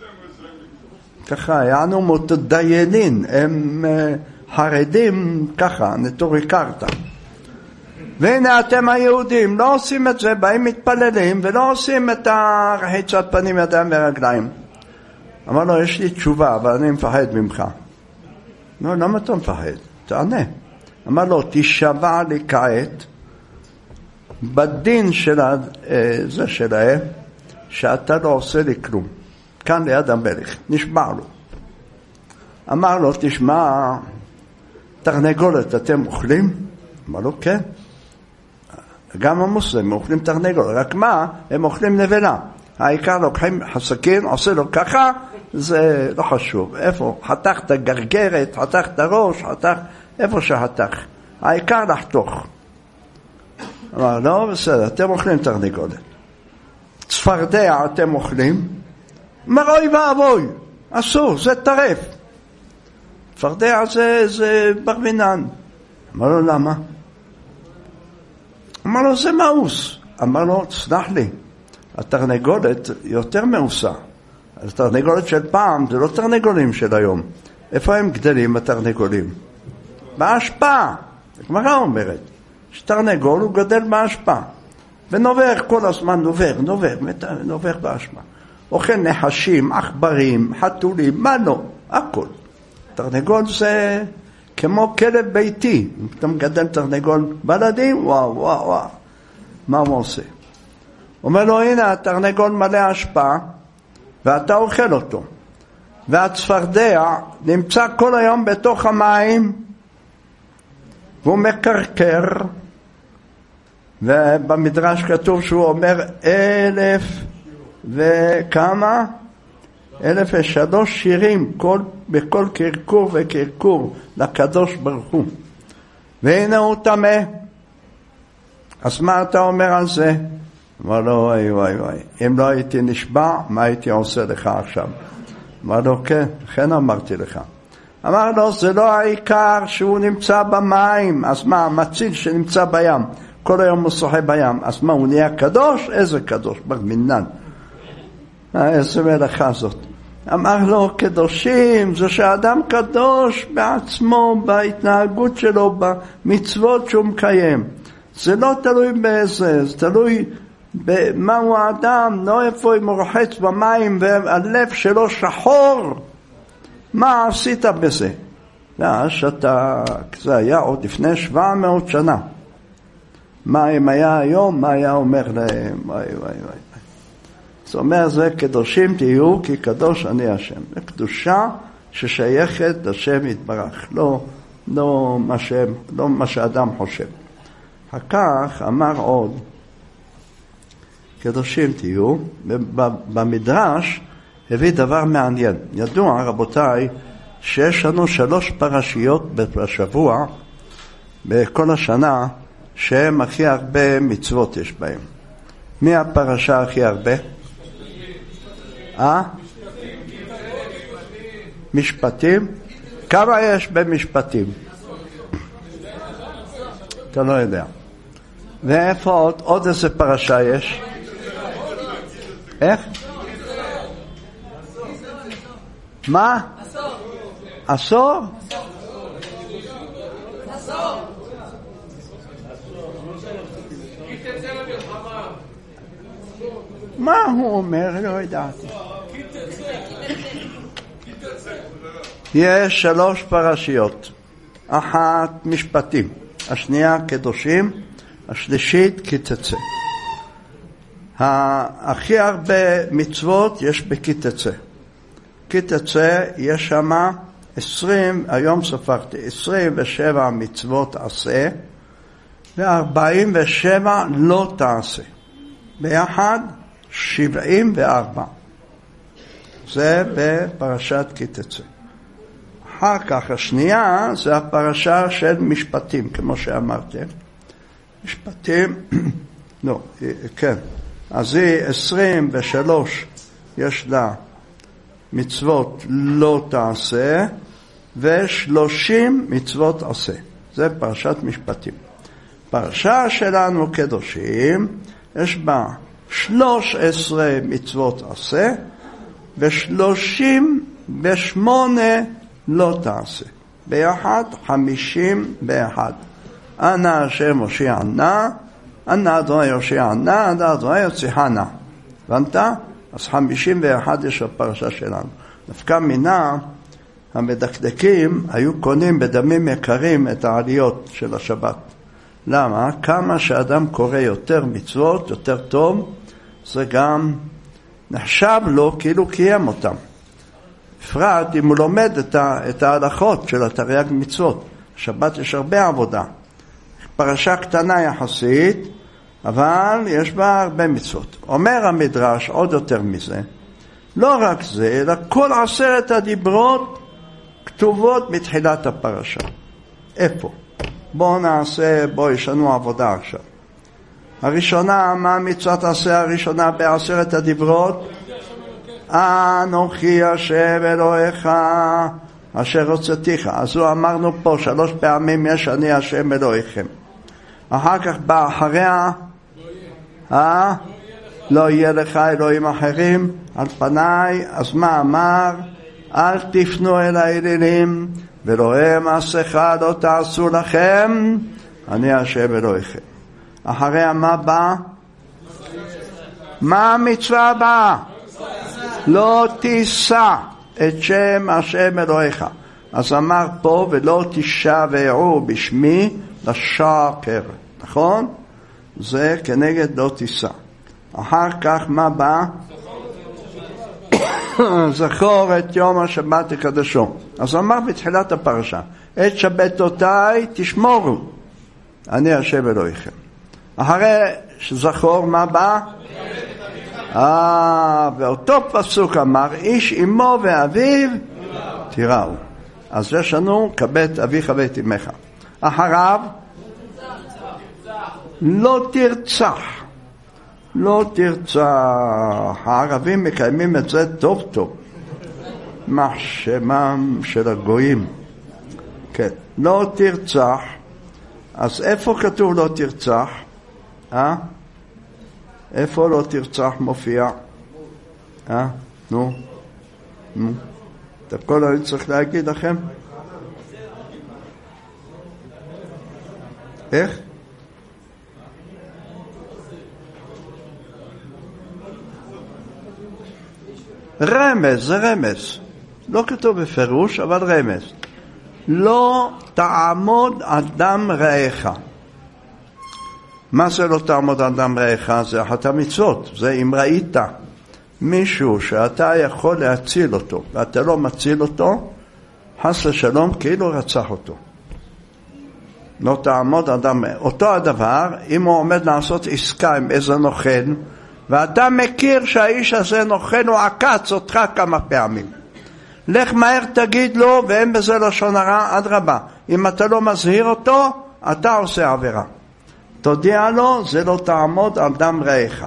[SPEAKER 1] ככה, יענו מותדיינין, הם חרדים ככה, נטורי קרתא. והנה אתם היהודים לא עושים את זה, באים מתפללים ולא עושים את הרחיצת פנים, ידיים ורגליים. אמר לו, יש לי תשובה, אבל אני מפחד ממך. לא, למה אתה מפחד? תענה. אמר לו, תשבע לי כעת בדין של זה שלהם, שאתה לא עושה לי כלום. כאן ליד המלך, נשבע לו. אמר לו, תשמע, תרנגולת אתם אוכלים? אמר לו, כן. גם המוסלמים אוכלים תרנגולת, רק מה? הם אוכלים נבלה. העיקר לוקחים חסקין, עושה לו ככה, זה לא חשוב. איפה? חתך את הגרגרת, חתך את הראש, חתך, איפה שחתך. העיקר לחתוך. אמר, לא, בסדר, אתם אוכלים תרנגולת. צפרדע אתם אוכלים? אמר, אוי ואבוי, אסור, זה טרף. צפרדע זה ברבינן. אמר לו, למה? אמר לו, זה מאוס. אמר לו, סלח לי, התרנגולת יותר מאוסה. התרנגולת של פעם זה לא תרנגולים של היום. איפה הם גדלים התרנגולים? בהשפעה. הגמרא אומרת שתרנגול הוא גדל בהשפעה. ונובר כל הזמן, נובר בהשפעה. אוכל נחשים, עכברים, חתולים, מה לא? הכל. תרנגול זה כמו כלב ביתי. אם אתה מגדל תרנגול בלדים, וואו. מה הוא עושה? אומר לו, הנה, התרנגול מלא השפעה, ואתה אוכל אותו. והצפרדע נמצא כל היום בתוך המים, והוא מקרקר, ובמדרש כתוב שהוא אומר 1,003 שירים בכל קרקור וקרקור לקדוש ברוך הוא. והנה הוא טמא. אז מה אתה אומר על זה? אמר לו, וואי, אם לא הייתי נשבע, מה הייתי עושה לך עכשיו? אמר לו, כן אמרתי לך. אמר לו, זה לא העיקר שהוא נמצא במים. אז מה, המציל שנמצא בים, כל היום הוא שוחה בים, אז מה, הוא נהיה קדוש? איזה קדוש? ברמינן. איזה מלאכה זאת. אמר לו, קדושים, זה שהאדם קדוש בעצמו, בהתנהגות שלו, במצוות שהוא מקיים. זה לא תלוי באיזה, זה תלוי במהו האדם, לא איפה אם הוא רוחץ במים והלב שלו שחור. מה עשית בזה? לא, שתק, זה היה עוד לפני 700 שנה. מה אם היה היום, מה היה אומר להם? וואי. זאת אומרת, זה קדושים תהיו כי קדוש אני השם. זה קדושה ששייכת לשם יתברך, לא מה שאדם חושב. אחר כך אמר עוד, קדושים תהיו, במדרש הביא דבר מעניין. ידוע, רבותיי, שיש לנו 3 פרשיות בשבוע, בכל השנה, שהם הכי הרבה מצוות יש בהם. מי הפרשה הכי הרבה? משפטים? כמה יש במשפטים? אתה לא יודע. ואיפה עוד איזה פרשה יש? איך? מה? עשור? מה הוא אומר? לא ידעתי. יש 3 פרשיות. אחת משפטים, השנייה קדושים, השלישית כי תצא. הכי הרבה מצוות יש בכי תצא. כי תצא יש שמה 20, היום ספרתי, 27 מצוות עשה ו47 לא תעשה. ביחד 74. זה בפרשת כי תצא. אחר כך השנייה זה הפרשה של משפטים, כמו שאמרתם. משפטים, לא, כן. אז היא 23 יש לה מצוות לא תעשה ו30 מצוות עשה. זה פרשת משפטים. פרשה שלנו קדושים יש בה 13 מצוות עשה ו38 לא תעשה. ביחד 51. אנא השם הושיע נא, אנא אדוני יושיע נא, אנא אדוני יוציאה נא. הבנת? אז 51 יש הפרשה שלנו. דווקא מינה המדקדקים היו קונים בדמים יקרים את העליות של השבת. למה? כמה שאדם קורא יותר מצוות, יותר טוב, זה גם נחשב לו כאילו קיים אותם. בפרט אם הוא לומד את ההלכות של התרי"ג מצוות. שבת יש הרבה עבודה. פרשה קטנה יחסית, אבל יש בה הרבה מצוות. אומר המדרש עוד יותר מזה, לא רק זה, אלא כל 10 הדיברות כתובות מתחילת הפרשה. איפה? בואו יש לנו עבודה עכשיו. הראשונה, מה מצוות עשה הראשונה ב10 הדיברות? אנוכי השם אלוהיך אשר הוצאתיך. אז הוא אמרנו פה 3 פעמים יש אני השם אלוהיכם. אחר כך בא אחריה לא יהיה לך אלוהים אחרים על פניי. אז מה אמר? אל תפנו אל האלילים ואלוהי מעשיך לא תעשו לכם, אני השם אלוהיכם. אחריה מה בא? מה המצווה הבאה? לא תישא את שם השם אלוהיך. אז אמר פה ולא תשבעו בשמי לשקר, נכון? זה כנגד לא תישא. אחר כך מה בא? זכור את יום השבת תקדשו. אז אמר בתחילת הפרשה את שבתותיי תשמורו, אני השם אלוהיכם. אחרי שזכור מה בא? באותו פסוק אמר איש אמו ואביו תיראו. אז יש לנו כבד אביך ואת אמך. אחריו לא תרצח. לא תרצח. הערבים מקיימים את זה טוב טוב, מחשמם של הגויים. כן, לא תרצח. אז איפה כתוב לא תרצח? איפה לא תרצח מופיע? נו. את הכל אני צריך להגיד לכם? איך? רמז, זה רמז. לא כתוב בפירוש, אבל רמז. לא תעמוד אדם רעך. מה זה לא תעמוד אדם רעך? זה אחת המצוות. זה אם ראית מישהו שאתה יכול להציל אותו ואתה לא מציל אותו, חס לשלום כאילו רצח אותו. לא תעמוד אדם. אותו הדבר אם הוא עומד לעשות עסקה עם איזה נוכל ואתה מכיר שהאיש הזה נוכל, הוא עקץ אותך כמה פעמים, לך מהר תגיד לו, ואין בזה לשון הרע, אדרבה. אם אתה לא מזהיר אותו אתה עושה עבירה, תודיע לו, זה לא תעמוד על דם רעך.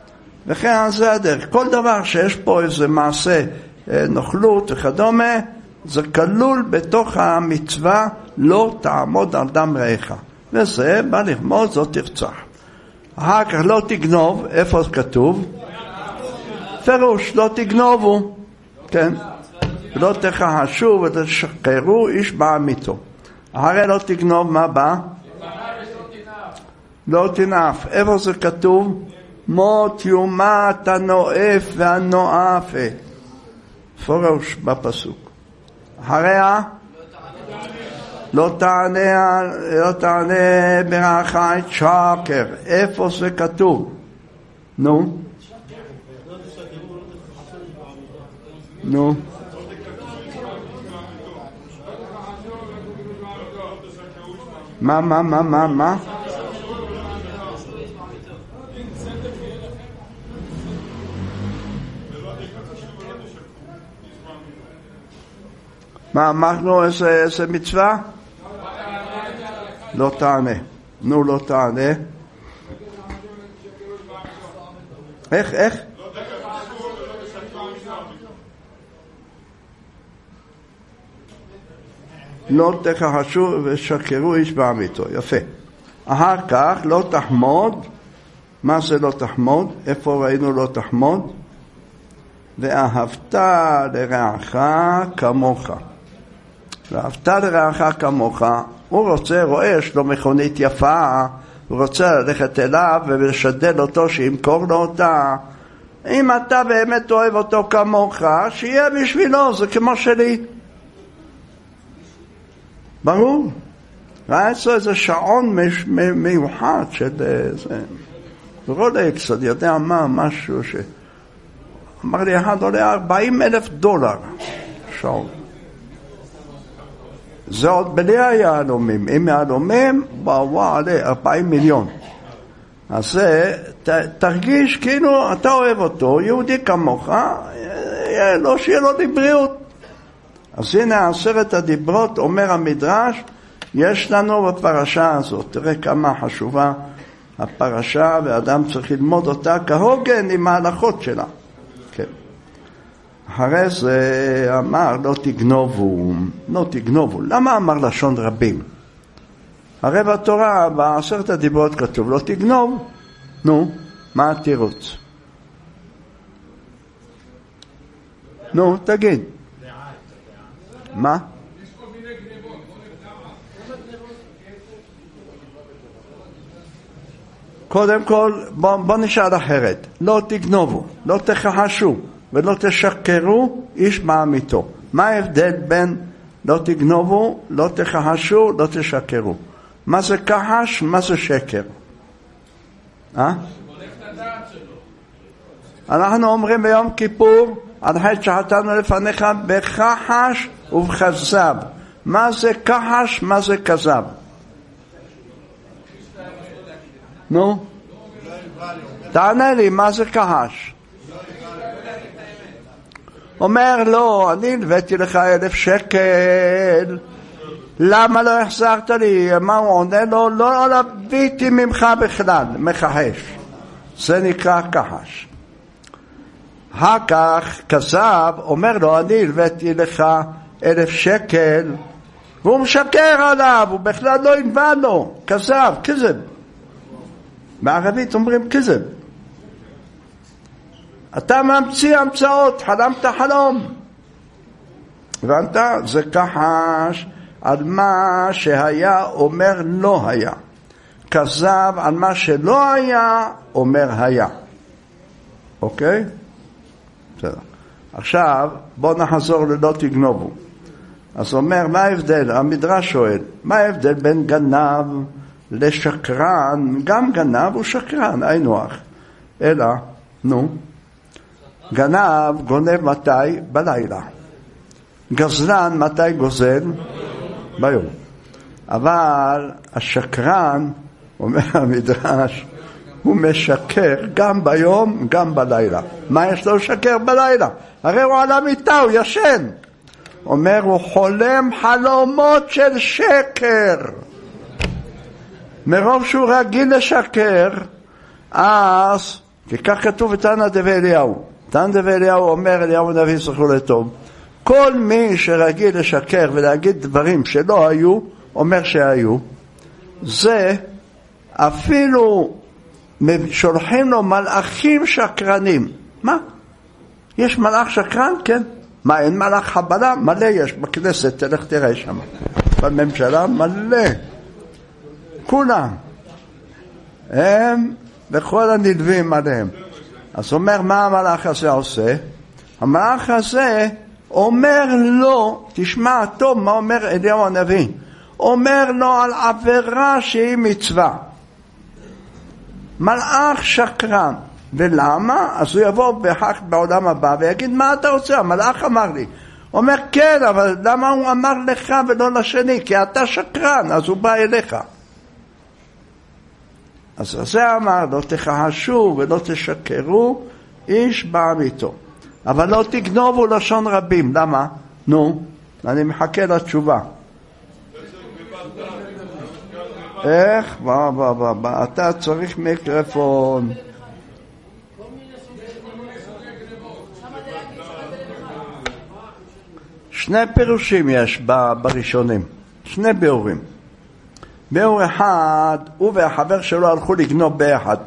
[SPEAKER 1] וכן זה הדרך. כל דבר שיש פה איזה מעשה נוכלות וכדומה, זה כלול בתוך המצווה לא תעמוד על דם רעך, וזה בא לרמוז זאת תרצח. אחר כך לא תגנוב, איפה זה כתוב? פירוש, לא תגנובו, כן, לא תכחשו ותשקרו איש בעמיתו. אחרי לא תגנוב, מה בא? לא תנאף. איפה זה כתוב? מות יומת הנואף והנואפה, פירוש בפסוק. אחריה לא תענה ברעך את שקר. איפה זה כתוב? נו מה מה אמרנו? איזה מצווה? לא תענה. נו, לא תענה. איך? לא תכחשו ושקרו איש בעמיתו. יפה. אחר כך לא תחמוד. מה זה לא תחמוד? איפה ראינו לא תחמוד? ואהבת לרעך כמוך. ואהבת לרעך כמוך. הוא רואה, יש לו מכונית יפה, הוא רוצה ללכת אליו ולשדל אותו שימכור לו אותה. אם אתה באמת אוהב אותו כמוך, שיהיה בשבילו, זה כמו שלי. ברור. ראיתי איזה שעון מיוחד של זה. רולקס, אני יודע מה, משהו ש... אמר לי, אחד עולה $40,000 שעון. זה עוד בלי היהלומים. אם יהלומים, וואו, עלה 40 מיליון. אז זה, תרגיש כאילו אתה אוהב אותו, יהודי כמוך, לא שיהיה לו לבריאות. אז הנה 10 הדיברות, אומר המדרש, יש לנו בפרשה הזאת. תראה כמה חשובה הפרשה, ואדם צריך ללמוד אותה כהוגן עם ההלכות שלה. כן. אחרי זה אמר לא תגנובו, לא תגנובו. למה אמר לשון רבים? הרי בתורה, ב10 הדיברות כתוב לא תגנוב. נו, מה התירוץ? נו, תגיד. מה? קודם כל, בוא נשאל אחרת. לא תגנובו, לא תכחשו ולא תשקרו איש בעמיתו. מה ההבדל בין לא תגנובו, לא תכחשו, לא תשקרו? מה זה כחש, מה זה שקר? אנחנו אומרים ביום כיפור, על חטא שחטאנו לפניך בכחש ובכזב. מה זה כחש, מה זה כזב? נו? תענה לי, מה זה כחש? אומר לא, אני הלוויתי לך 1,000 שקל, למה לא החזרת לי? מה הוא עונה לו? לא לוויתי ממך בכלל, מחש. זה נקרא כחש. אחר כך כזב, אומר לו, אני הלוויתי לך 1,000 שקל, והוא משקר עליו, הוא בכלל לא הלווה לו. כזב, כזב. בערבית אומרים כזב. אתה ממציא המצאות, חלמת חלום. הבנת? זה כחש על מה שהיה אומר לא היה. כזב על מה שלא היה אומר היה. אוקיי? בסדר. עכשיו בוא נחזור ללא תגנובו. אז אומר, מה ההבדל? המדרש שואל, מה ההבדל בין גנב לשקרן? גם גנב הוא שקרן, היינו הך. אלא, נו, גנב גונב מתי? בלילה. גזלן מתי גוזל? ביום. אבל השקרן, אומר המדרש, הוא משקר גם ביום, גם בלילה. מה יש לו לשקר בלילה? הרי הוא על המיטה, הוא ישן. אומר, הוא חולם חלומות של שקר. מרוב שהוא רגיל לשקר, אז, כי כך כתוב בתנא דבי אליהו. תנא דבי אליהו אומר, אליהו הנביא זכרו לטוב, כל מי שרגיל לשקר ולהגיד דברים שלא היו, אומר שהיו. זה אפילו שולחים לו מלאכים שקרנים. מה? יש מלאך שקרן? כן. מה, אין מלאך חבלה? מלא יש בכנסת, תלך תראה שם. בממשלה מלא. כולם. הם וכל הנלווים עליהם. אז אומר, מה המלאך הזה עושה? המלאך הזה אומר לו, תשמע טוב מה אומר אליהו הנביא, אומר לו על עבירה שהיא מצווה. מלאך שקרן. ולמה? אז הוא יבוא בחק בעולם הבא ויגיד, מה אתה רוצה? המלאך אמר לי. אומר, כן, אבל למה הוא אמר לך ולא לשני? כי אתה שקרן, אז הוא בא אליך. אז זה אמר, לא תכחשו ולא תשקרו, איש בעמיתו. אבל לא תגנובו לשון רבים. למה? נו, אני מחכה לתשובה. איך? אתה צריך מיקרופון. שני פירושים יש בראשונים, שני ביאורים. ביאור אחד, הוא והחבר שלו הלכו לגנוב ביחד.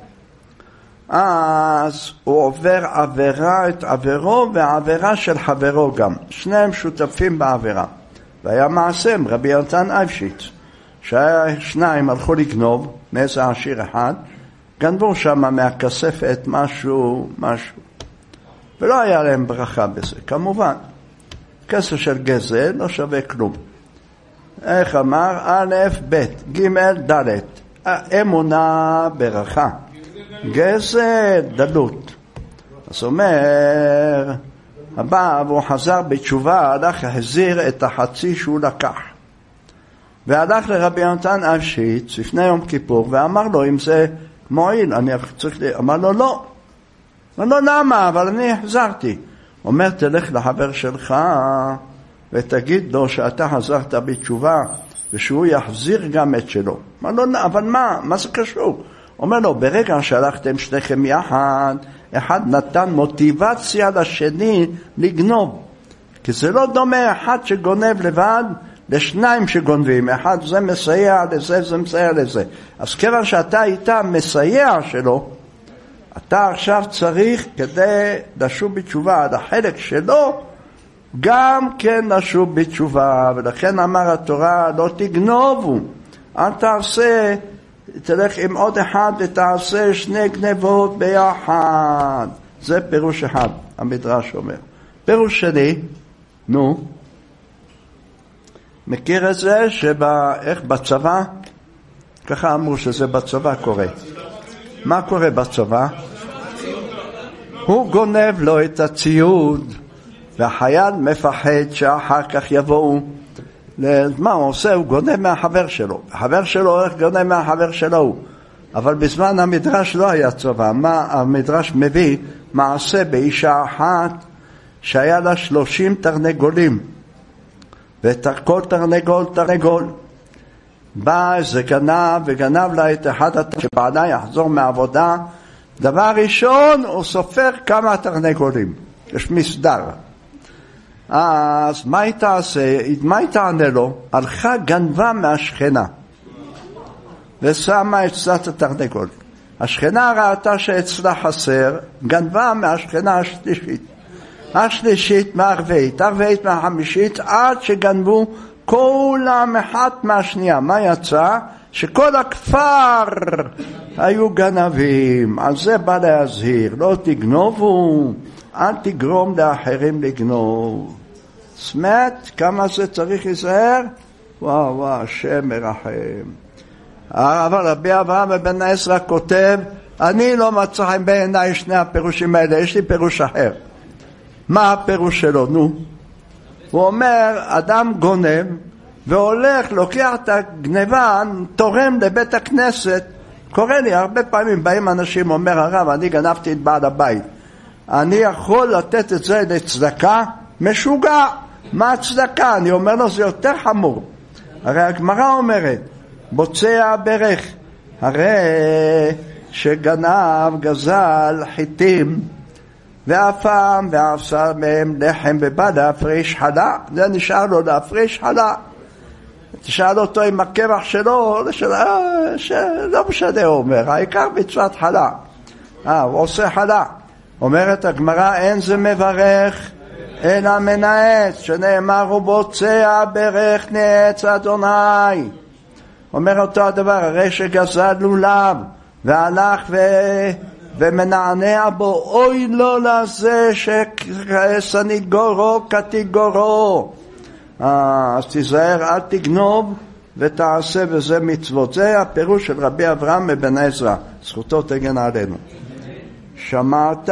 [SPEAKER 1] אז הוא עובר עבירה את עבירו והעבירה של חברו גם. שניהם שותפים בעבירה. והיה מעשה עם רבי יונתן אייבשיץ, שניים הלכו לגנוב מאיזה עשיר אחד, גנבו שם מהכספת משהו. ולא היה להם ברכה בזה, כמובן. כסף של גזל לא שווה כלום. איך אמר? א', ב', ג', ד', אמונה ברכה, גזל דלות. אז אומר הבא, והוא חזר בתשובה, הלך להחזיר את החצי שהוא לקח, והלך לרבי יונתן אייבשיץ לפני יום כיפור ואמר לו, אם זה מועיל אני צריך אמר לו לא. אמר לו למה? אבל אני החזרתי. אומר, תלך לחבר שלך ותגיד לו שאתה חזרת בתשובה ושהוא יחזיר גם את שלו. אמר לו, אבל מה זה קשור? אומר לו, ברגע שהלכתם שניכם יחד, אחד נתן מוטיבציה לשני לגנוב. כי זה לא דומה אחד שגונב לבד לשניים שגונבים. אחד זה מסייע לזה, זה מסייע לזה. אז כיוון שאתה היית מסייע שלו, אתה עכשיו צריך כדי לשוב בתשובה עד החלק שלו, גם כן לשוב בתשובה. ולכן אמר התורה, לא תגנובו, אל תעשה, תלך עם עוד אחד ותעשה שני גנבות ביחד. זה פירוש אחד, המדרש אומר. פירוש שני, מכיר את זה איך בצבא? ככה אמרו שזה בצבא קורה. מה קורה בצבא? הוא גונב לו את הציוד, והחייל מפחד שאחר כך יבואו. מה הוא עושה? הוא גונב מהחבר שלו. החבר שלו הולך גונב מהחבר שלו. אבל בזמן המדרש לא היה צבא. מה המדרש מביא? מעשה באישה אחת שהיה לה 30 תרנגולים. וכל תרנגול. בא איזה גנב וגנב לה את אחד שבעלה יחזור מעבודה. דבר ראשון הוא סופר כמה תרנגולים. יש מסדר. אז מה היא תעשה? מה היא תענה לו? הלכה גנבה מהשכנה ושמה את קצת התרנגול. השכנה ראתה שאצלה חסר, גנבה מהשכנה השלישית מהרביעית, הרביעית מהחמישית, עד שגנבו כולם אחת מהשנייה. מה יצא? שכל הכפר היו גנבים. על זה בא להזהיר, לא תגנובו, אל תגרום לאחרים לגנוב. סמת, כמה זה צריך להיזהר? וואו, השם מרחם. אבל רבי אברהם בן עזרא כותב, אני לא מצא חן בעיניי שני הפירושים האלה, יש לי פירוש אחר. מה הפירוש שלו? הוא אומר, אדם גונב והולך, לוקח את הגנבה, תורם לבית הכנסת. קורא לי, הרבה פעמים באים אנשים, אומר הרב, אני גנבתי את בעל הבית, אני יכול לתת את זה לצדקה? משוגע. מה הצדקה? אני אומר לו, זה יותר חמור. הרי הגמרא אומרת, בוצע ברך, הרי שגנב גזל חיטים והפעם ואפסר מהם לחם ובא להפריש חלה, זה נשאר לו להפריש חלה. תשאל אותו עם הקבח שלו, לא משנה, הוא אומר, העיקר מצוות חלה. הוא עושה חלה. אומרת הגמרא, אין זה מברך אלא מנאץ, שנאמר הוא בוצע ברך נאץ אדוני. אומר אותו הדבר, הרי שגזל לולב והלך ומנענע בו, אוי לו לזה שסניגורו כתיגורו. אז תיזהר, אל תגנוב ותעשה בזה מצוות. זה הפירוש של רבי אברהם מבן עזרא, זכותו תגן עלינו. שמעת?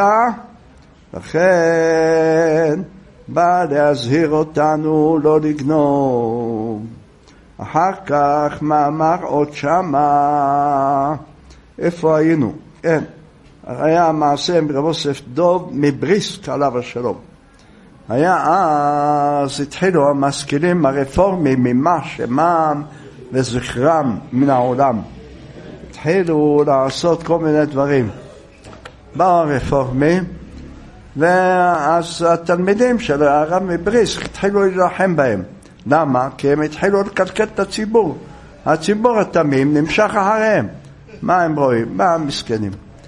[SPEAKER 1] לכן בא להזהיר אותנו לא לגנוב. אחר כך מאמר עוד שמה. איפה היינו? כן, היה המעשה עם רב יוסף דוב מבריסק עליו השלום. היה אז התחילו המשכילים הרפורמים ממה שמם וזכרם מן העולם. התחילו לעשות כל מיני דברים. באו הרפורמים, ואז התלמידים של הרב מבריסק התחילו להילחם בהם. למה? כי הם התחילו לקלקל את הציבור. הציבור התמים נמשך אחריהם. מה הם רואים? מה המסכנים?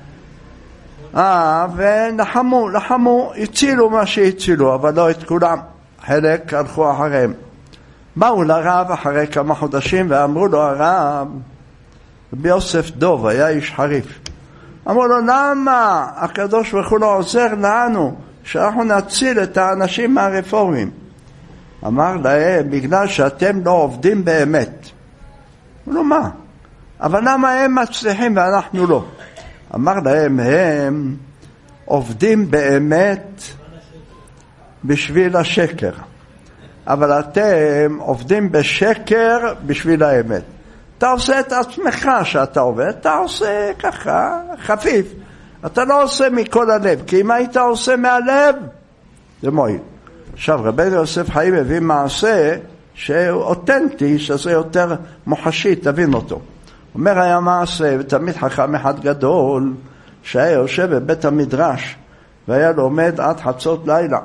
[SPEAKER 1] ולחמו, הצילו מה שהצילו, אבל לא את כולם. חלק הלכו אחריהם. באו לרב אחרי כמה חודשים ואמרו לו, הרב, רבי יוסף דוב היה איש חריף. אמרו לו, למה הקדוש ברוך הוא לא עוזר לנו שאנחנו נציל את האנשים מהרפורמים? אמר להם, בגלל שאתם לא עובדים באמת. אמרו לו, מה? אבל למה הם מצליחים ואנחנו לא? אמר להם, הם עובדים באמת בשביל השקר, אבל אתם עובדים בשקר בשביל האמת. אתה עושה את עצמך שאתה עובד, אתה עושה ככה, חפיף. אתה לא עושה מכל הלב, כי אם היית עושה מהלב, זה מועיל. עכשיו, רבי יוסף חיים הביא מעשה שהוא אותנטי, שזה יותר מוחשי, תבין אותו. אומר היה מעשה, ותמיד חכם אחד גדול, שהיה יושב בבית המדרש, והיה לומד עד חצות לילה.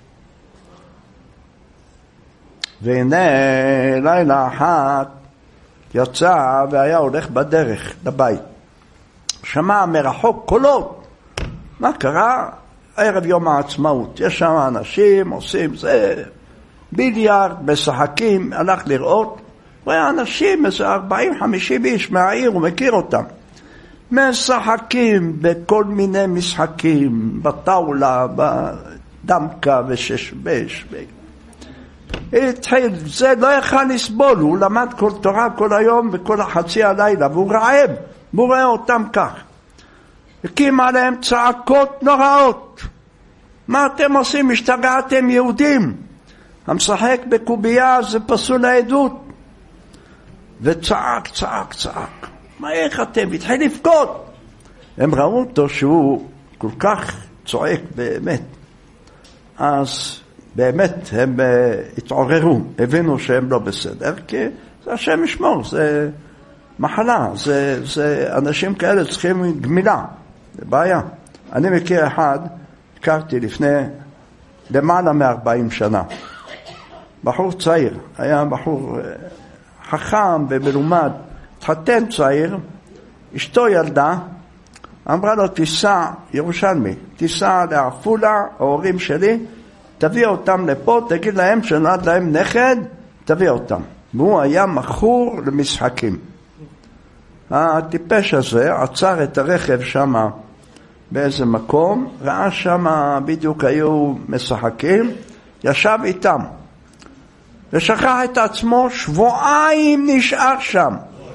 [SPEAKER 1] והנה לילה אחת יצא והיה הולך בדרך לבית. שמע מרחוק קולות. מה קרה? ערב יום העצמאות. יש שם אנשים עושים זה, ביליארד, משחקים, הלך לראות. רואה אנשים, איזה 40-50 איש מהעיר, הוא מכיר אותם. משחקים בכל מיני משחקים, בטאולה, בדמקה וששבש. התחיל, זה לא יכל לסבול, הוא למד כל תורה כל היום וכל החצי הלילה, והוא רעב, והוא רואה אותם כך. הקים עליהם צעקות נוראות. מה אתם עושים? השתגעתם יהודים. המשחק בקובייה זה פסול העדות. וצעק, צעק, צעק. מה איך אתם? התחיל לבכות. הם ראו אותו שהוא כל כך צועק באמת. אז באמת הם התעוררו, הבינו שהם לא בסדר, כי זה השם ישמור, זה מחלה, זה אנשים כאלה צריכים גמילה, זה בעיה. אני מכיר אחד, הכרתי לפני למעלה מ-40 שנה. בחור צעיר, היה בחור חכם ומלומד, התחתן צעיר, אשתו ילדה, אמרה לו, תיסע, ירושלמי, תיסע לעפולה, ההורים שלי, תביא אותם לפה, תגיד להם שנולד להם נכד, תביא אותם. והוא היה מכור למשחקים. הטיפש הזה עצר את הרכב שם באיזה מקום, ראה שם בדיוק היו משחקים, ישב איתם. ושכח את עצמו, שבועיים נשאר שם.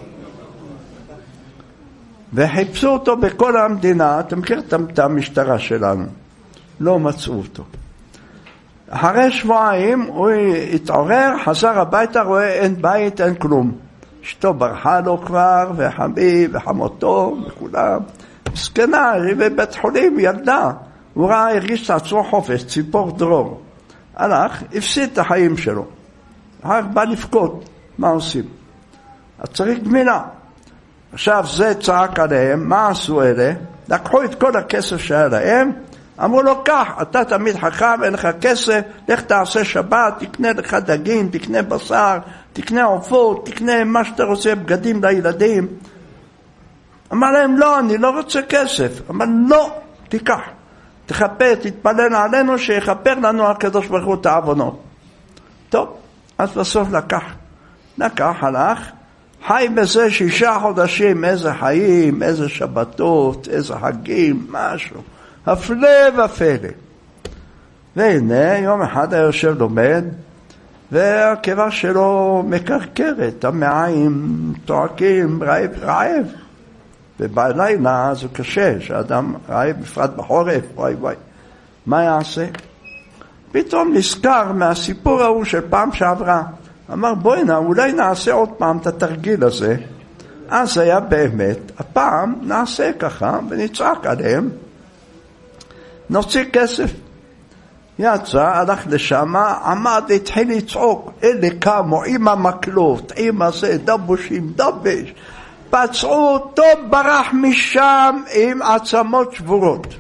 [SPEAKER 1] וחיפשו אותו בכל המדינה, אתם מכיר את המשטרה שלנו, לא מצאו אותו. אחרי שבועיים הוא התעורר, חזר הביתה, רואה אין בית, אין כלום. אשתו ברחה לו כבר, וחביב, וחמותו, וכולם. מסכנה, היא בבית חולים, ילדה. הוא ראה, הרגיש את עצמו חופש, ציפור דרור. הלך, הפסיד את החיים שלו. אחר בא לפקוד, מה עושים? אז צריך גמילה. עכשיו זה צעק עליהם, מה עשו אלה? לקחו את כל הכסף שהיה להם, אמרו לו כך, אתה תמיד חכם, אין לך כסף, לך תעשה שבת, תקנה לך דגים, תקנה בשר, תקנה עופות, תקנה מה שאתה רוצה, בגדים לילדים. אמר להם, לא, אני לא רוצה כסף. אמר, לא, תיקח, תכפר, תתפלל עלינו, שיכפר לנו הקדוש ברוך הוא את העוונות. טוב, אז בסוף לקח, הלך, חי בזה 6 חודשים, איזה חיים, איזה שבתות, איזה חגים, משהו. הפלא ופלא. והנה, יום אחד היה יושב לומד, והקיבה שלו מקרקרת, המעיים צועקים, רעב. ובלילה זה קשה, שאדם רעב בפרט בחורף, וואי. מה יעשה? פתאום נזכר מהסיפור ההוא של פעם שעברה. אמר, בואי אולי נעשה עוד פעם את התרגיל הזה. אז היה באמת, הפעם נעשה ככה, ונצעק עליהם, נוציא כסף. יצא, הלך לשם, עמד, התחיל לצעוק, אלה קמו עם המקלות, עם הזה, דבושים, דבש, פצעו אותו, ברח משם עם עצמות שבורות.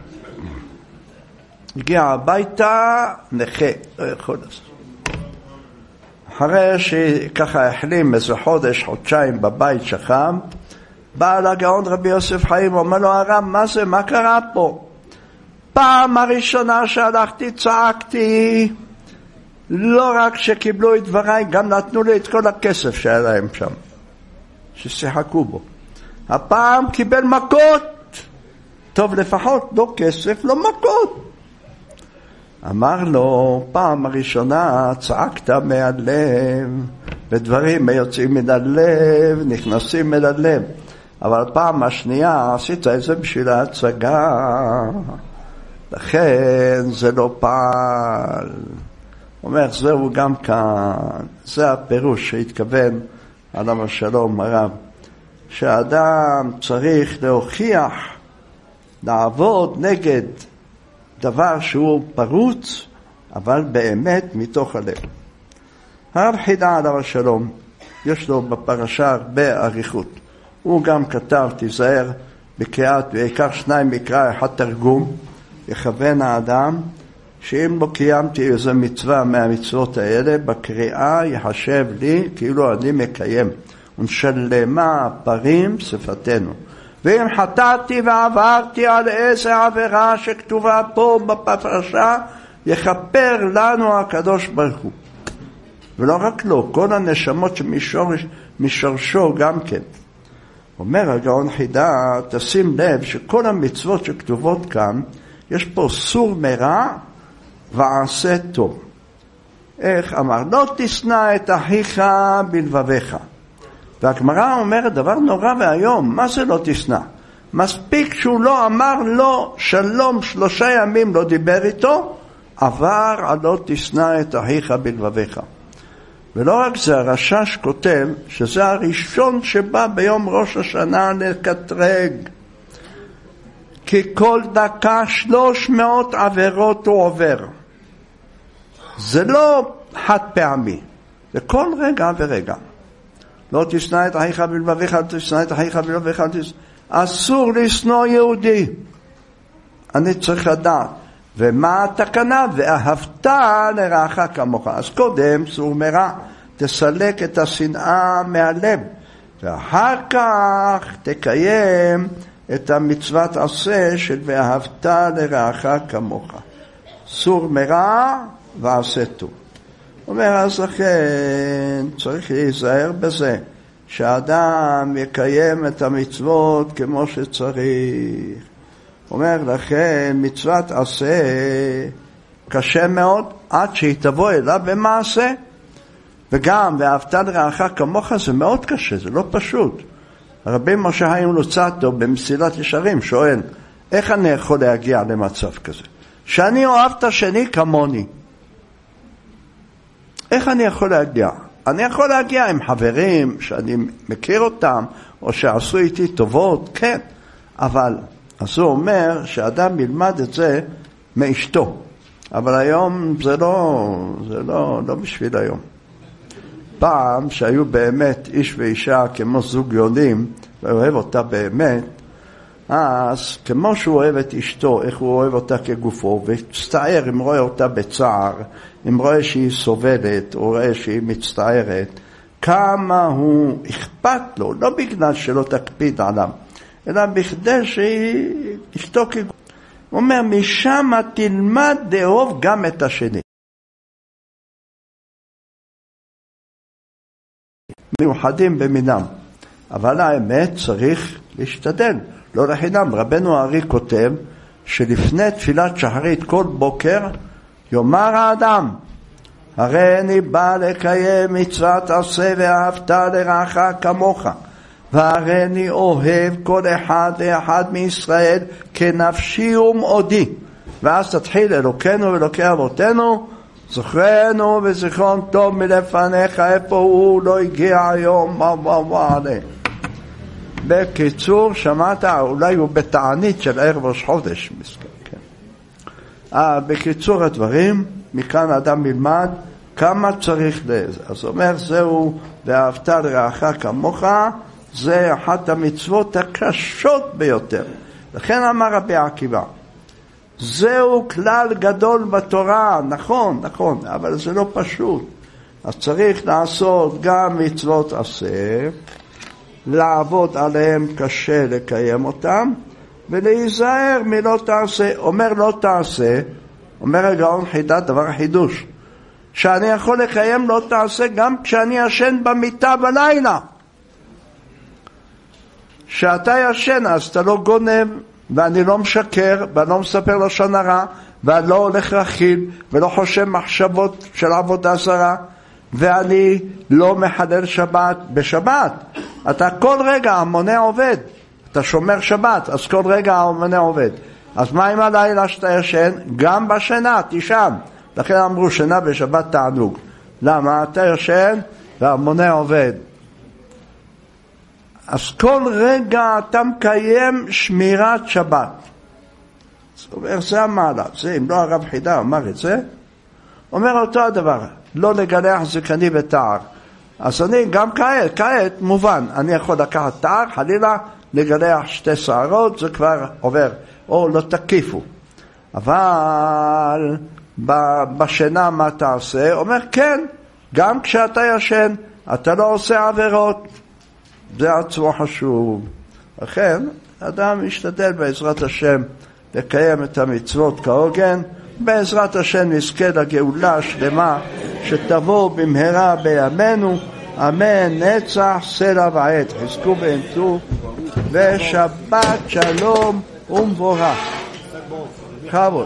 [SPEAKER 1] הגיע הביתה, נכה, לא יכול לעשות. אחרי שככה החלים איזה חודש, חודשיים בבית שכם, בא לגאון רבי יוסף חיים, אומר לו, הרב, מה זה, מה קרה פה? פעם הראשונה שהלכתי צעקתי, לא רק שקיבלו את דבריי, גם נתנו לי את כל הכסף שהיה להם שם, ששיחקו בו. הפעם קיבל מכות, טוב לפחות לא כסף, לא מכות. אמר לו, פעם הראשונה צעקת מהלב, ודברים יוצאים מן הלב, נכנסים מן הלב. אבל פעם השנייה עשית את זה בשביל ההצגה, לכן זה לא פעל. אומר, זהו גם כאן, זה הפירוש שהתכוון עליו השלום הרב, שהאדם צריך להוכיח, לעבוד נגד דבר שהוא פרוץ, אבל באמת מתוך הלב. הרב חידה עליו השלום, יש לו בפרשה הרבה אריכות. הוא גם כתב, תיזהר בקריאת, ועיקר 2 מקרא, 1 תרגום, יכוון האדם, שאם לא קיימתי איזו מצווה מהמצוות האלה, בקריאה יחשב לי כאילו אני מקיים. ונשלמה פרים שפתנו. ואם חטאתי ועברתי על איזה עבירה שכתובה פה בפרשה, יכפר לנו הקדוש ברוך הוא. ולא רק לו, כל הנשמות שמשורשו גם כן. אומר הגאון חידה, תשים לב שכל המצוות שכתובות כאן, יש פה סור מרע ועשה טוב. איך אמר? לא תשנא את אחיך בלבביך. והגמרא אומרת דבר נורא והיום, מה זה לא תשנא? מספיק שהוא לא אמר לו שלום 3 ימים לא דיבר איתו, עבר על לא תשנא את אחיך בלבביך. ולא רק זה, הרשש כותב שזה הראשון שבא ביום ראש השנה לקטרג. כי כל דקה 300 עבירות הוא עובר. זה לא חד פעמי, זה כל רגע ורגע. לא תשנא את אחיך בלבביך, לא תשנא את אחיך בלבביך, אסור לשנוא יהודי. אני צריך לדעת. ומה התקנה? ואהבת לרעך כמוך. אז קודם סור מרע, תסלק את השנאה מהלב, ואחר כך תקיים את המצוות עשה של ואהבת לרעך כמוך. סור מרע ועשה טוב. אומר, אז לכן צריך להיזהר בזה, שהאדם יקיים את המצוות כמו שצריך. אומר לכן, מצוות עשה קשה מאוד, עד שהיא תבוא אליו במעשה. וגם, ואהבת לרעך כמוך, זה מאוד קשה, זה לא פשוט. רבי משה חיים לוצאטו במסילת ישרים שואל, איך אני יכול להגיע למצב כזה? שאני אוהב את השני כמוני. איך אני יכול להגיע? אני יכול להגיע עם חברים שאני מכיר אותם, או שעשו איתי טובות, כן. אבל, אז הוא אומר שאדם ילמד את זה מאשתו. אבל היום זה לא בשביל היום. פעם שהיו באמת איש ואישה כמו זוג יונים, ואוהב אותה באמת, אז כמו שהוא אוהב את אשתו, איך הוא אוהב אותה כגופו, וצטער אם רואה אותה בצער, אם רואה שהיא סובלת, או רואה שהיא מצטערת, כמה הוא אכפת לו, לא בגלל שלא תקפיד עליו, אלא בכדי שהיא אשתו כגופו. הוא אומר, משם תלמד לאהוב גם את השני. מיוחדים במינם, אבל האמת צריך להשתדל, לא לחינם. רבנו הארי כותב שלפני תפילת שחרית כל בוקר יאמר האדם, הרי אני בא לקיים מצוות עשה ואהבת לרעך כמוך, והרי אני אוהב כל אחד ואחד מישראל כנפשי ומאודי. ואז תתחיל אלוקינו ואלוקי אבותינו, זכרנו וזיכרון טוב מלפניך, איפה הוא לא הגיע היום, עלה. בקיצור, שמעת, אולי הוא בתענית של ערב ראש חודש, כן. בקיצור הדברים, מכאן אדם ילמד כמה צריך לזה. אז אומר, זהו ואהבת לרעך כמוך, זה אחת המצוות הקשות ביותר. לכן אמר רבי עקיבא, זהו כלל גדול בתורה, נכון, אבל זה לא פשוט. אז צריך לעשות גם מצוות עשה, לעבוד עליהם קשה לקיים אותם, ולהיזהר מלא תעשה. אומר לא תעשה, אומר הגאון חידת, דבר חידוש, שאני יכול לקיים לא תעשה גם כשאני ישן במיטה בלילה. שאתה ישן אז אתה לא גונב, ואני לא משקר, ואני לא מספר לשון הרע, ואני לא הולך רכיל, ולא חושב מחשבות של עבודה זרה, ואני לא מחלל שבת בשבת. אתה כל רגע המונה עובד, אתה שומר שבת, אז כל רגע המונה עובד. אז מה עם הלילה שאתה ישן? גם בשינה תישן. לכן אמרו שינה בשבת תענוג. למה? אתה ישן והמונה עובד. אז כל רגע אתה מקיים שמירת שבת. זאת אומרת, זה המעלה. זה, אם לא הרב חידה אמר את זה, אומר אותו הדבר, לא לגלח זקני ותער. אז אני גם כעת מובן, אני יכול לקחת תער, חלילה לגלח 2 שערות, זה כבר עובר, או לא תקיפו. אבל בשינה מה תעשה? אומר כן, גם כשאתה ישן, אתה לא עושה עבירות. זה עצמו חשוב. לכן, אדם ישתדל בעזרת השם לקיים את המצוות כהוגן, בעזרת השם נזכה לגאולה השלמה שתבוא במהרה בימינו, אמן, נצח סלע ועט. חזקו ואמצו, ושבת שלום ומבורך. כבוד.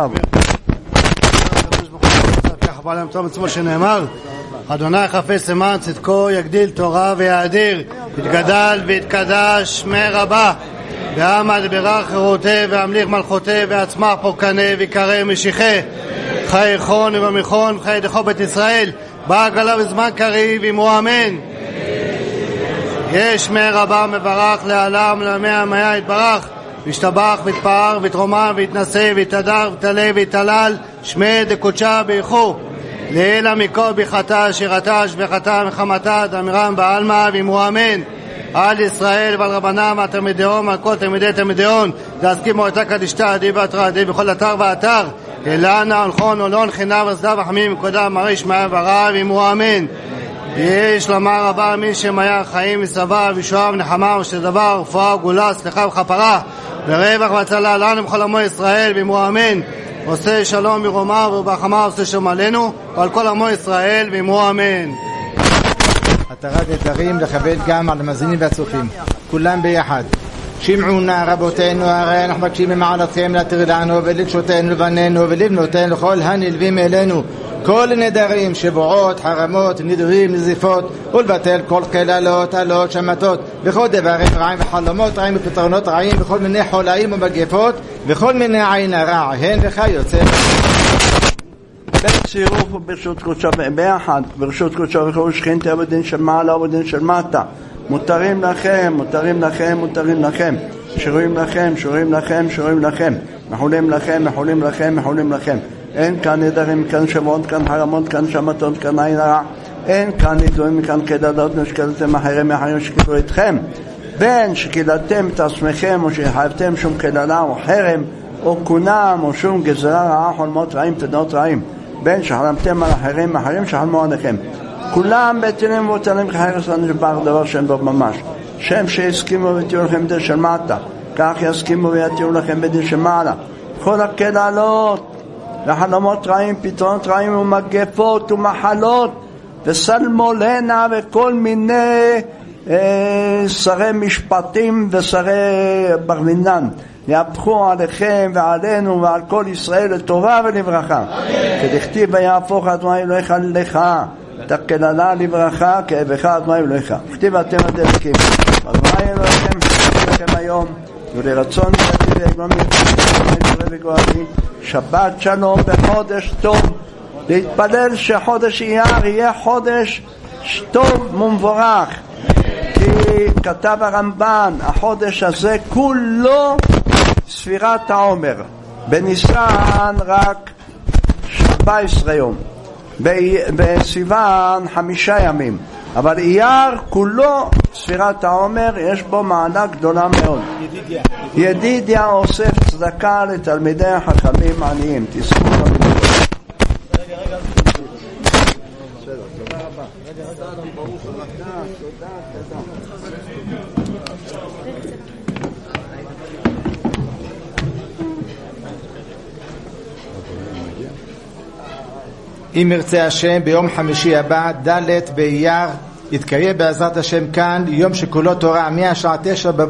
[SPEAKER 2] ככה להם טוב מצוות שנאמר, אדוני חפץ למען צדקו, יגדיל תורה ויאדיר, יתגדל ויתקדש שמי רבה, ועמד ברך חירותי והמליך מלכותי, ועצמח פורקנה ויקרא משיחי, חי חון ובמיכון חי דחו בית ישראל, בא גלה בזמן קריב עמו אמן. יש שמי רבה מברך לעלם לעמי המיה יתברך, וישתבח ויתפאר ויתרומם ויתנשא ויתהדר ויתעלה ויתהלל, שמי דקודשה ביחו לילה מכל ביחתה שירתה שבחתה מחמתה דמירם בעלמא ועמו אמן. על ישראל ועל רבנם התלמידיון ועל כל תלמידי תלמידיון דעסקימו את הקדישתא די בתרא די בכל אתר ואתר אלנה הולכון עולון חינה וסדה וחמים קודם מריש מאה ורע ועמו אמן. יש לומר רבה מי שמיה חיים וסבא וישועה ונחמה ושדבר רפואה וגאולה סליחה וכפרה ורווח והצלה לנו בכל עמו ישראל ועמו אמן. עושה שלום מרומה וברחמה עושה שלום עלינו ועל כל עמו ישראל ועמו אמן.
[SPEAKER 3] התרת נדרים לכבד גם על המאזינים והצופים כולם ביחד. שמעו נא רבותינו, הרי אנחנו מבקשים ממעלתכם להתיר לנו ולקשותינו לבנינו ולבנותינו לכל הנלווים אלינו כל נדרים, שבועות, חרמות, נדרים, נזיפות, ולבטל כל קללות, עלות, שמתות, וכל דברים רעים וחלומות רעים ופתרונות רעים, וכל מיני חולאים ומגפות, וכל מיני עין הרע, הן וכיוצא.
[SPEAKER 1] בצירוף וברשות קודשה ביחד, ברשות קודשה וכל שכינתי עבודין של מעלה עבודין של מטה, מותרים לכם, מותרים לכם, מותרים לכם, שרויים לכם, שרויים לכם, שרויים לכם, מחולים לכם, מחולים לכם, מחולים לכם. אין כאן נדרים, כאן שבועות, כאן חרמות, כאן שמתות, כאן עין הרע. אין כאן נדורים, כאן קללות, נשקלתם אחרים מאחרים שקיבלו אתכם. בין שקיללתם את עצמכם או שחייבתם שום קללה או חרם או קונם או שום גזרה רעה, חולמות רעים, תדעות רעים, בין שחלמתם על אחרים שחלמו עליכם, כולם בטלים ובוטלים כחרס הנשבר, דבר שאין בו ממש. שם שהסכימו ותהיו לכם בדין של מטה, כך יסכימו ויתהיו לכם בדין של מעלה. כל הקללות וחלומות רעים, פתרונות רעים ומגפות ומחלות וסלמולנה וכל מיני שרי משפטים ושרי ברמינן יהפכו עליכם ועלינו ועל כל ישראל לטובה ולברכה. כדכתיב ויהפוך אדוני אלוהיך לך את הקללה לברכה כאבך אדוני אלוהיך. כתיב אתם הדלקים אדוני אלוהיכם לכם היום ולרצון ידי ויגלום ידי שבת שלום בחודש טוב, להתפלל שחודש אייר יהיה חודש טוב ומבורך, כי כתב הרמב"ן החודש הזה כולו ספירת העומר, בניסן רק 14 יום, בסיוון 5 ימים, אבל אייר כולו ספירת העומר, יש בו מעלה גדולה מאוד. ידידיה אוסף צדקה לתלמידי החכמים עניים. תזכו במיוחד. תודה רבה.
[SPEAKER 3] אם ירצה השם ביום חמישי הבא ד' באייר יתקיים בעזרת השם כאן יום שכולו תורה מהשעה 9